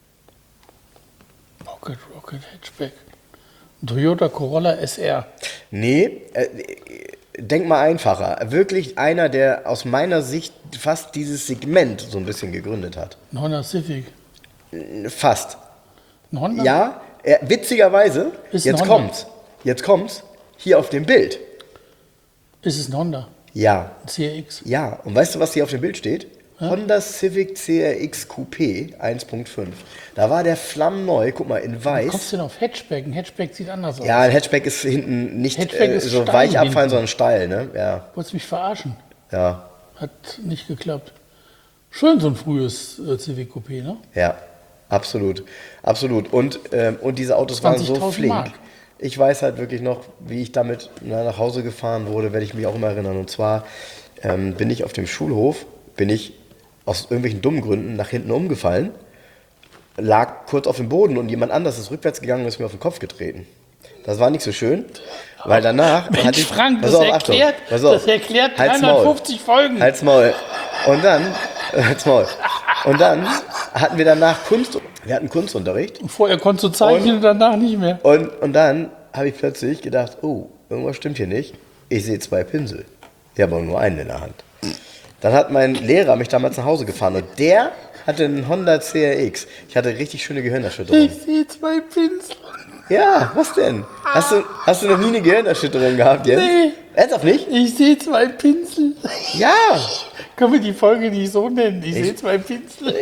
Pocket Rocket Hatchback. Ein Toyota Corolla SR. Nee, denk mal einfacher. Wirklich einer, der aus meiner Sicht fast dieses Segment so ein bisschen gegründet hat. Ein Honda Civic. Fast. Ein Honda? Ja, witzigerweise, Ist ein jetzt Honda. kommt's, hier auf dem Bild. Ist es ein Honda? Ja, Ein CRX? ja. Und weißt du, was hier auf dem Bild steht? Honda Civic CRX Coupé 1.5. Da war der flammneu, guck mal, in Wie weiß. kommst du denn auf Hatchback? Ein Hatchback sieht anders aus. Ja, ein Hatchback ist hinten nicht Hatchback ist so steil weich abfallen, hinten. sondern steil, ne? Ja, Wolltest du mich verarschen? ja, Hat nicht geklappt. Schön so ein frühes Civic Coupé, ne? ja. Absolut, absolut. Und diese Autos waren so 20.000 flink. Mark. Ich weiß halt wirklich noch, wie ich damit nach Hause gefahren wurde, werde ich mich auch immer erinnern. Und zwar bin ich auf dem Schulhof, aus irgendwelchen dummen Gründen nach hinten umgefallen, lag kurz auf dem Boden und jemand anders ist rückwärts gegangen und ist mir auf den Kopf getreten. Das war nicht so schön, weil danach Mensch, hatte ich... Frank, Pass das auf, erklärt, Achtung, pass auf. das erklärt Halt's 350 Folgen. Halt's Maul. Und dann... Halt's Maul. Und dann hatten wir danach Kunstunterricht. Vorher konntest du zeichnen und danach nicht mehr. Und dann habe ich plötzlich gedacht, oh, irgendwas stimmt hier nicht. Ich sehe 2 Pinsel. Ich habe aber nur einen in der Hand. Dann hat mein Lehrer mich damals nach Hause gefahren und der hatte einen Honda CRX. Ich hatte richtig schöne Gehirnerschütterung. Ich sehe 2 Pinsel. Ja, was denn? Hast du noch nie eine Gehirnerschütterung gehabt, Jens? Nee. Ernsthaft nicht? Ich sehe 2 Pinsel. Ja. Können wir die Folge nicht so nennen? Ich sehe 2 Pinsel.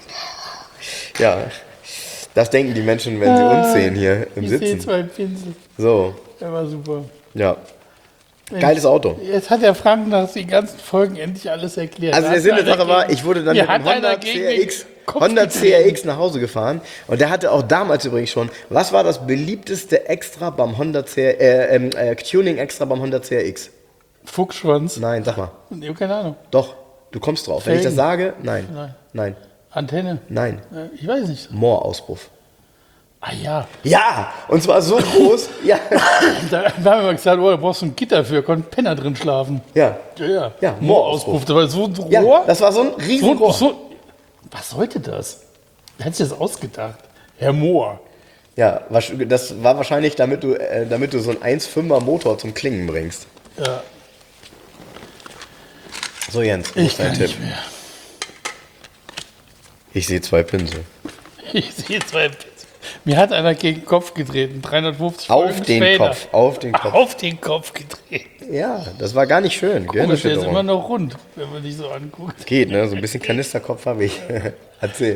Ja. Das denken die Menschen, wenn sie uns sehen hier im Ich sehe Sitzen. 2 Pinsel. So, Der war super. ja. Geiles Auto. Jetzt hat der Frank nach den ganzen Folgen endlich alles erklärt. Also Da der hat Sinn der einer Sache war, gegen- ich wurde dann Mir mit hat dem Honda einer gegen den Kopf Honda getreten. CRX nach Hause gefahren und der hatte auch damals übrigens schon, was war das beliebteste Extra beim Tuning Extra beim Honda CRX? Fuchsschwanz. Nein, sag mal. Ich habe keine Ahnung. Doch, du kommst drauf. Wenn ich das Felgen. sage, nein. Nein. Nein. Antenne. Nein. Ich weiß nicht. Moorauspuff. Ah ja. Ja, und zwar so groß. Ja. Da haben wir mal gesagt, oh, da brauchst du ein Gitter für, konnte ein Penner drin schlafen. Ja. Ja. Ja, Moorauspuff. Da war so ein Rohr. Ja, das war so ein Riesenrohr. Was sollte das? Wer hat sich das ausgedacht? Herr Mohr. Ja, das war wahrscheinlich, damit du so einen 1,5er Motor zum Klingen bringst. Ja. So Jens, wo ist dein kann Tipp? nicht mehr. Ich sehe 2 Pinsel. Ich sehe 2 Pinsel. Mir hat einer gegen den Kopf getreten. 350 Auf Folgen den später. Kopf, auf den Kopf. Auf den Kopf getreten. Ja, das war gar nicht schön. Komisch, der ist immer Gehirnerschütterung. noch rund, wenn man sich so anguckt. Geht, ne? So ein bisschen Kanisterkopf habe ich. Erzähl.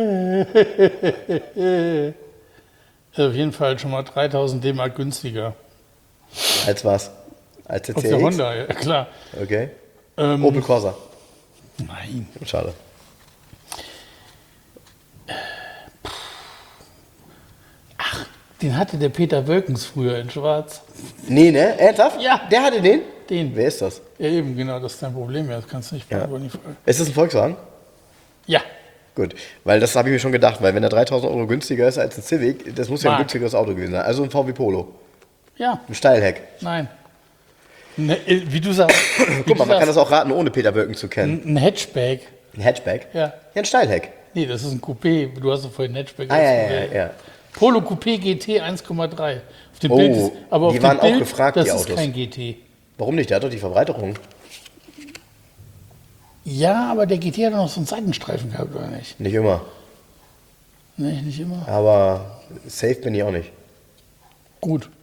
Also auf jeden Fall schon mal 3000 D-Mark günstiger. Als was? Als der Aus CRX? der Honda, ja klar. Okay. Opel Corsa. Nein. Schade. Den hatte der Peter Wölkens früher in Schwarz. Nee, ne? Ernsthaft? Ja. Der hatte den? Den. Wer ist das? Ja, eben, genau, das ist dein Problem. Ja, das kannst du nicht beantworten, die Frage. Ist das ein Volkswagen? Ja, Gut, weil das habe ich mir schon gedacht, weil wenn der 3.000 Euro günstiger ist als ein Civic, das muss ja ein Mark. günstigeres Auto gewesen sein. Also ein VW Polo, ja, ein Steilheck. nein. Ne, wie du sagst, Guck mal, man kann das auch raten, ohne Peter Birken zu kennen. ein Hatchback. Ein Hatchback? Ja. Ja, ein Steilheck. Nee, das ist ein Coupé. Du hast doch vorhin Hatchback. Ah, ja. Polo Coupé GT 1,3. Auf dem Oh, Bild ist, aber auf die dem waren auch Bild, gefragt, das die ist Autos. kein GT. Warum nicht? Der hat doch die Verbreiterung. Ja, aber der GT hat doch noch so einen Seitenstreifen gehabt, oder nicht? Nicht immer. Nee, nicht immer. Aber safe bin ich auch nicht. Gut.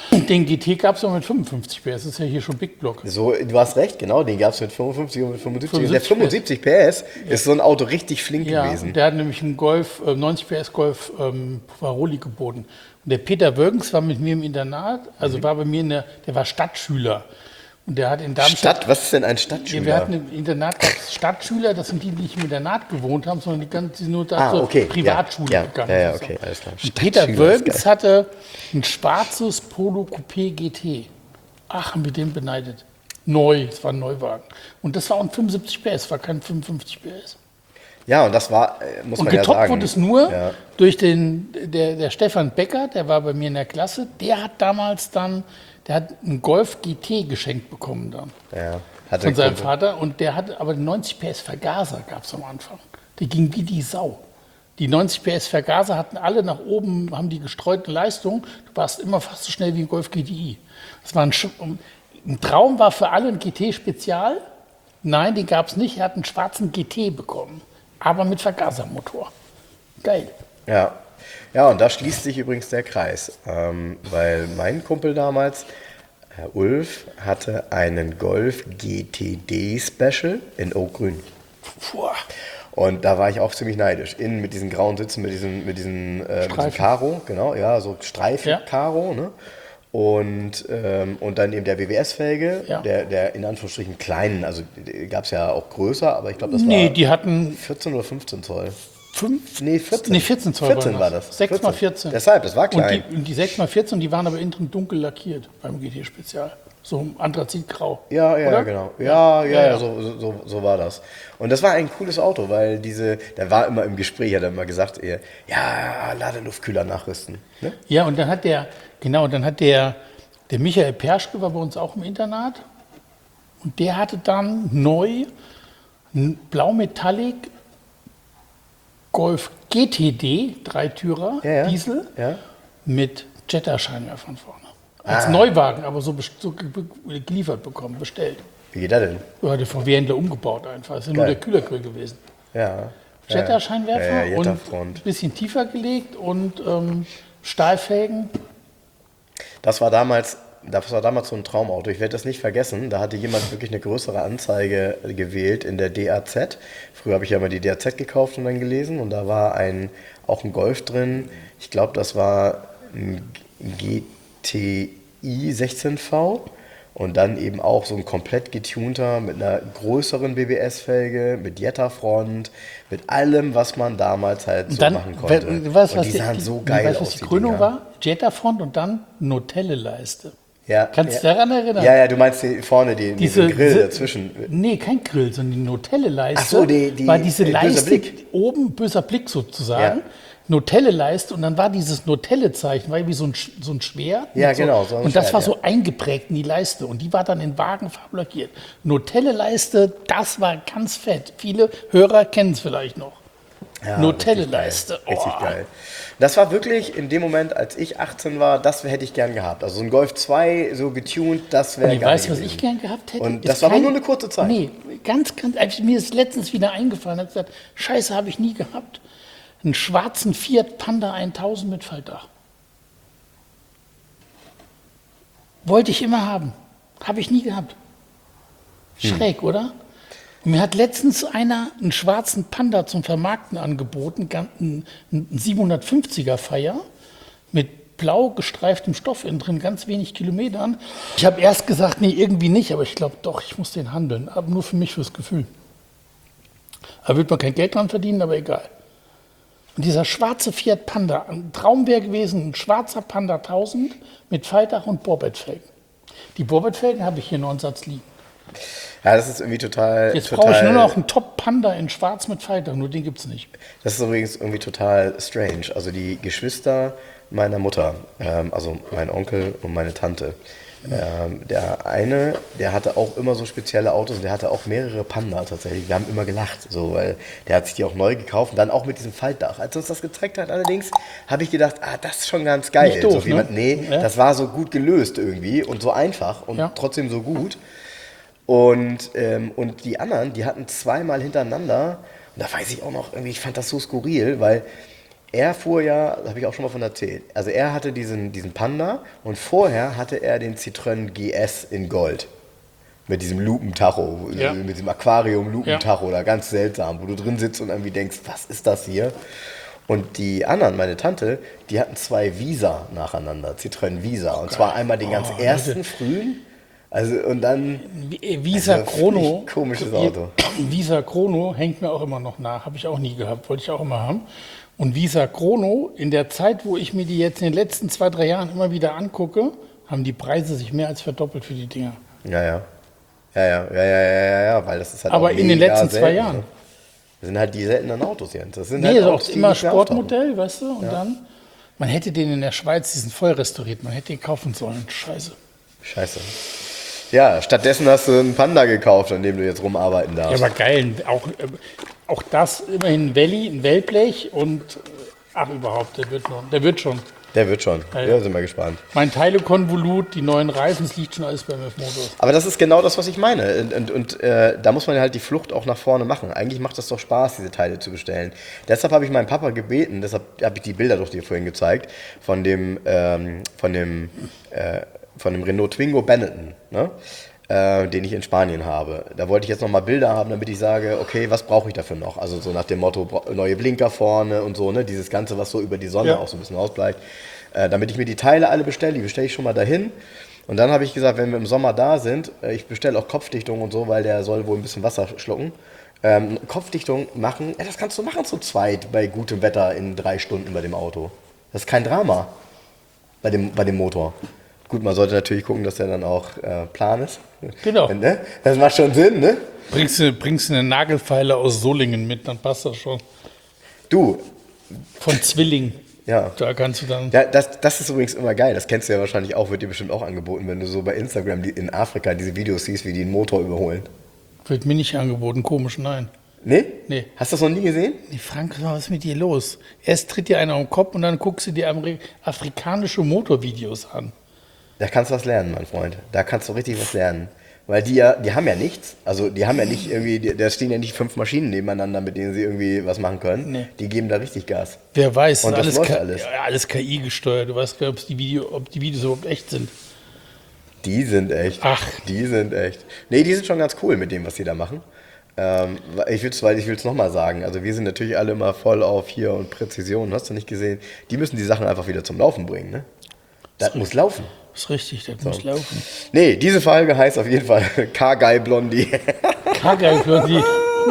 Den GT gab es auch mit 55 PS, das ist ja hier schon Big Block. So, du hast recht, genau, den gab es mit 55 und mit 75. Und der 75 PS ist so ein Auto richtig flink Ja, gewesen. der hat nämlich einen Golf, 90 PS Golf Paroli geboten. Und der Peter Wölgens war mit mir im Internat, also war bei mir der war Stadtschüler. Und der hat in Darmstadt. Was ist denn ein Ja, Stadtschüler? wir hatten im Internat gab's Stadtschüler, das sind die nicht im Internat gewohnt haben, sondern die nur da okay. Privatschule Ja, gegangen ja, sind. okay, alles klar. Und Peter Stadtschüler ist Wölgens hatte ein schwarzes Polo Coupé GT. Ach, haben wir den beneidet. Neu, es war ein Neuwagen. Und das war ein 75 PS, war kein 55 PS. Ja, und das war, muss Und man ja getoppt sagen. wurde es nur Ja. durch der Stefan Becker, der war bei mir in der Klasse, der hat damals dann, der hat einen Golf GT geschenkt bekommen dann Ja, hatte von seinem Kumpel. Vater. Und der hatte aber den 90 PS Vergaser gab es am Anfang. Die ging wie die Sau. Die 90 PS Vergaser hatten alle nach oben, haben die gestreute Leistung. Du warst immer fast so schnell wie ein Golf GTI. Das war ein Traum war für alle ein GT Spezial. Nein, den gab es nicht. Er hat einen schwarzen GT bekommen, aber mit Vergasermotor. Geil. Ja. Ja, und da schließt sich übrigens der Kreis, weil mein Kumpel damals, Herr Ulf, hatte einen Golf GTD Special in Oakgrün. Puh. Und da war ich auch ziemlich neidisch. Innen mit diesen grauen Sitzen, mit diesen Karo, genau, ja, so Streifen-Karo, ne? Und dann eben der WWS-Felge, Ja. der in Anführungsstrichen kleinen, also gab es ja auch größer, aber ich glaube, das Nee, war die hatten 14 oder 15 Zoll. 5, Nee, 14. Nee, 14 Zoll 14 war das. 6 mal 14. Deshalb, das war klein. Und die 6 mal 14, die waren aber innen drin dunkel lackiert beim GT Spezial. So Anthrazitgrau. Ja, Oder? genau. Ja. Ja, so war das. Und das war ein cooles Auto, weil der war immer im Gespräch, hat er immer gesagt, ja, Ladeluftkühler nachrüsten. Ne? Ja, und dann hat der Michael Perschke war bei uns auch im Internat. Und der hatte dann neu einen Blau-Metallic Golf GTD, Dreitürer, Ja. Diesel, Ja. mit Jetta-Scheinwerfern vorne. Als Neuwagen, aber so geliefert bekommen, bestellt. Wie geht der denn? Ja, der VW-Händler umgebaut einfach. Das ist ja nur Geil. der Kühlergrill gewesen. Ja. Jetta-Scheinwerfer Ja, und Jetta-Front. ein bisschen tiefer gelegt und Stahlfelgen. Das war damals so ein Traumauto. Ich werde das nicht vergessen. Da hatte jemand wirklich eine größere Anzeige gewählt in der DAZ. Früher habe ich ja mal die DAZ gekauft und dann gelesen. Und da war auch ein Golf drin. Ich glaube, das war ein GTI 16V. Und dann eben auch so ein komplett getunter mit einer größeren BBS-Felge, mit Jetta-Front, mit allem, was man damals halt so machen konnte. Und die sahen so geil weißt, aus. was die Krönung Dinger. war? Jetta-Front und dann Nutelle-Leiste. Ja, Kannst du ja. dich daran erinnern? Ja, du meinst vorne diesen Grill dazwischen. Nee, kein Grill, sondern die Nutelle-Leiste. Ach so, die war diese böser Leiste Blick. oben, böser Blick sozusagen. Ja. Nutelle-Leiste und dann war dieses Nutelle-Zeichen, war wie so ein Schwert. Ja, mit so, genau, so ein und das Schwert, war ja. so eingeprägt in die Leiste und die war dann in Wagenfarbe lackiert. Nutelle-Leiste, das war ganz fett. Viele Hörer kennen es vielleicht noch. Ja, Nutelle-Leiste. Richtig geil. Das war wirklich in dem Moment, als ich 18 war, das hätte ich gern gehabt. Also so ein Golf 2, so getuned, das wäre Nee, geil weißt du, was gewesen. ich gern gehabt hätte? Und Ist das war aber nur eine kurze Zeit. Nee, ganz, mir ist letztens wieder eingefallen, habe gesagt, Scheiße, habe ich nie gehabt. Einen schwarzen Fiat Panda 1000 mit Faltdach. Wollte ich immer haben. Habe ich nie gehabt. Schräg, oder? Und mir hat letztens einer einen schwarzen Panda zum Vermarkten angeboten, einen 750er Feier mit blau gestreiftem Stoff innen drin, ganz wenig Kilometern. Ich habe erst gesagt, nee, irgendwie nicht, aber ich glaube doch, ich muss den handeln. Aber nur für mich, fürs Gefühl. Da wird man kein Geld dran verdienen, aber egal. Und dieser schwarze Fiat Panda, ein Traum wäre gewesen, ein schwarzer Panda 1000 mit Faltdach und Borbett-Felgen. Die Borbett-Felgen habe ich hier noch einen Satz liegen. Ja, das ist irgendwie total. Jetzt brauche ich nur noch einen Top-Panda in schwarz mit Faltdach, nur den gibt es nicht. Das ist übrigens irgendwie total strange. Also die Geschwister meiner Mutter, also mein Onkel und meine Tante, der eine, der hatte auch immer so spezielle Autos und der hatte auch mehrere Panda tatsächlich. Wir haben immer gelacht, so, weil der hat sich die auch neu gekauft und dann auch mit diesem Faltdach. Als er uns das gezeigt hat allerdings, habe ich gedacht, das ist schon ganz geil. Nicht doof, so, wie man, ne? nee, Ja. das war so gut gelöst irgendwie und so einfach und Ja. trotzdem so gut. Und die anderen, die hatten zweimal hintereinander, und da weiß ich auch noch, irgendwie, ich fand das so skurril, weil er fuhr ja, das habe ich auch schon mal von erzählt, also er hatte diesen Panda und vorher hatte er den Citroën GS in Gold. Mit diesem Lupentacho, mit diesem Aquarium-Lupentacho, da ganz seltsam, wo du drin sitzt und irgendwie denkst, was ist das hier? Und die anderen, meine Tante, die hatten 2 Visa nacheinander, Citroën Visa. Und zwar einmal den ganz ersten frühen, also und dann Visa Chrono. Komisches Auto. Visa Chrono hängt mir auch immer noch nach, habe ich auch nie gehabt, wollte ich auch immer haben. Und Visa Chrono, in der Zeit, wo ich mir die jetzt in den letzten 2, 3 Jahren immer wieder angucke, haben die Preise sich mehr als verdoppelt für die Dinger. Ja, weil das ist halt aber auch in den letzten selten, 2 Jahren. Ne? Das sind halt die seltenen Autos, Jens. Das sind Nee, halt ist auch auch immer die Sportmodell, weißt du? Und dann, man hätte den in der Schweiz, diesen voll restauriert, man hätte den kaufen sollen. Scheiße. Ja, stattdessen hast du einen Panda gekauft, an dem du jetzt rumarbeiten darfst. Ja, aber geil. Auch das immerhin ein Valley, ein Wellblech und überhaupt, der wird schon. Der wird schon. Ja, sind wir gespannt. Mein Teilekonvolut, die neuen Reifen, es liegt schon alles beim F-Motors. Aber das ist genau das, was ich meine. Und da muss man halt die Flucht auch nach vorne machen. Eigentlich macht das doch Spaß, diese Teile zu bestellen. Deshalb habe ich meinen Papa gebeten, deshalb habe ich die Bilder doch dir vorhin gezeigt, von dem Renault Twingo Benetton, ne? Den ich in Spanien habe. Da wollte ich jetzt nochmal Bilder haben, damit ich sage, okay, was brauche ich dafür noch? Also so nach dem Motto, neue Blinker vorne und so, ne? Dieses Ganze, was so über die Sonne auch so ein bisschen ausbleicht. Damit ich mir die Teile alle bestelle, die bestelle ich schon mal dahin. Und dann habe ich gesagt, wenn wir im Sommer da sind, ich bestelle auch Kopfdichtung und so, weil der soll wohl ein bisschen Wasser schlucken. Kopfdichtung machen, das kannst du machen zu zweit bei gutem Wetter in 3 Stunden bei dem Auto. Das ist kein Drama bei dem Motor. Gut, man sollte natürlich gucken, dass der dann auch plan ist. Genau. Ne? Das macht schon Sinn, ne? Bringst du eine Nagelfeile aus Solingen mit, dann passt das schon. Du. Von Zwilling. Ja. Da kannst du dann... Ja, das ist übrigens immer geil. Das kennst du ja wahrscheinlich auch, wird dir bestimmt auch angeboten, wenn du so bei Instagram in Afrika diese Videos siehst, wie die einen Motor überholen. Wird mir nicht angeboten, komisch, nein. Nee? Nee. Hast du das noch nie gesehen? Nee, Frank, was ist mit dir los? Erst tritt dir einer auf den Kopf und dann guckst du dir afrikanische Motorvideos an. Da kannst du was lernen, mein Freund. Da kannst du richtig was lernen. Weil die haben ja nichts. Also die haben ja nicht irgendwie, da stehen ja nicht 5 Maschinen nebeneinander, mit denen sie irgendwie was machen können. Nee. Die geben da richtig Gas. Wer weiß, und das läuft alles. Alles KI gesteuert. Du weißt gar nicht, ob die Videos überhaupt echt sind. Die sind echt. Ach. Die sind echt. Nee, die sind schon ganz cool mit dem, was sie da machen. Ich will es nochmal sagen. Also wir sind natürlich alle immer voll auf hier und Präzision. Hast du nicht gesehen? Die müssen die Sachen einfach wieder zum Laufen bringen, ne? Das muss laufen. Das ist richtig, das muss laufen. Nee, diese Folge heißt auf jeden Fall K-Guy Blondie. K-Guy Blondie.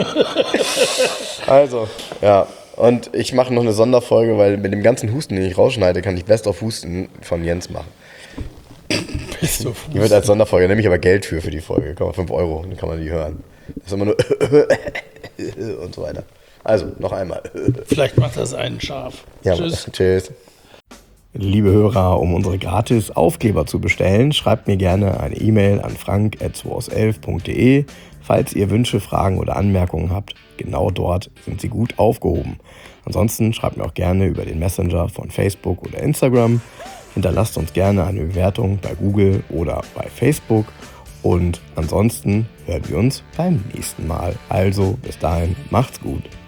Also, ja. Und ich mache noch eine Sonderfolge, weil mit dem ganzen Husten, den ich rausschneide, kann ich Best of Husten von Jens machen. Best of Husten. Die wird als Sonderfolge, nehme ich aber Geld für die Folge. 5 €, dann kann man die hören. Das ist immer nur und so weiter. Also, noch einmal. Vielleicht macht das einen scharf. Ja, Tschüss. Tschüss. Liebe Hörer, um unsere gratis Aufkleber zu bestellen, schreibt mir gerne eine E-Mail an frank@2aus11.de. Falls ihr Wünsche, Fragen oder Anmerkungen habt, genau dort sind sie gut aufgehoben. Ansonsten schreibt mir auch gerne über den Messenger von Facebook oder Instagram. Hinterlasst uns gerne eine Bewertung bei Google oder bei Facebook. Und ansonsten hören wir uns beim nächsten Mal. Also bis dahin, macht's gut.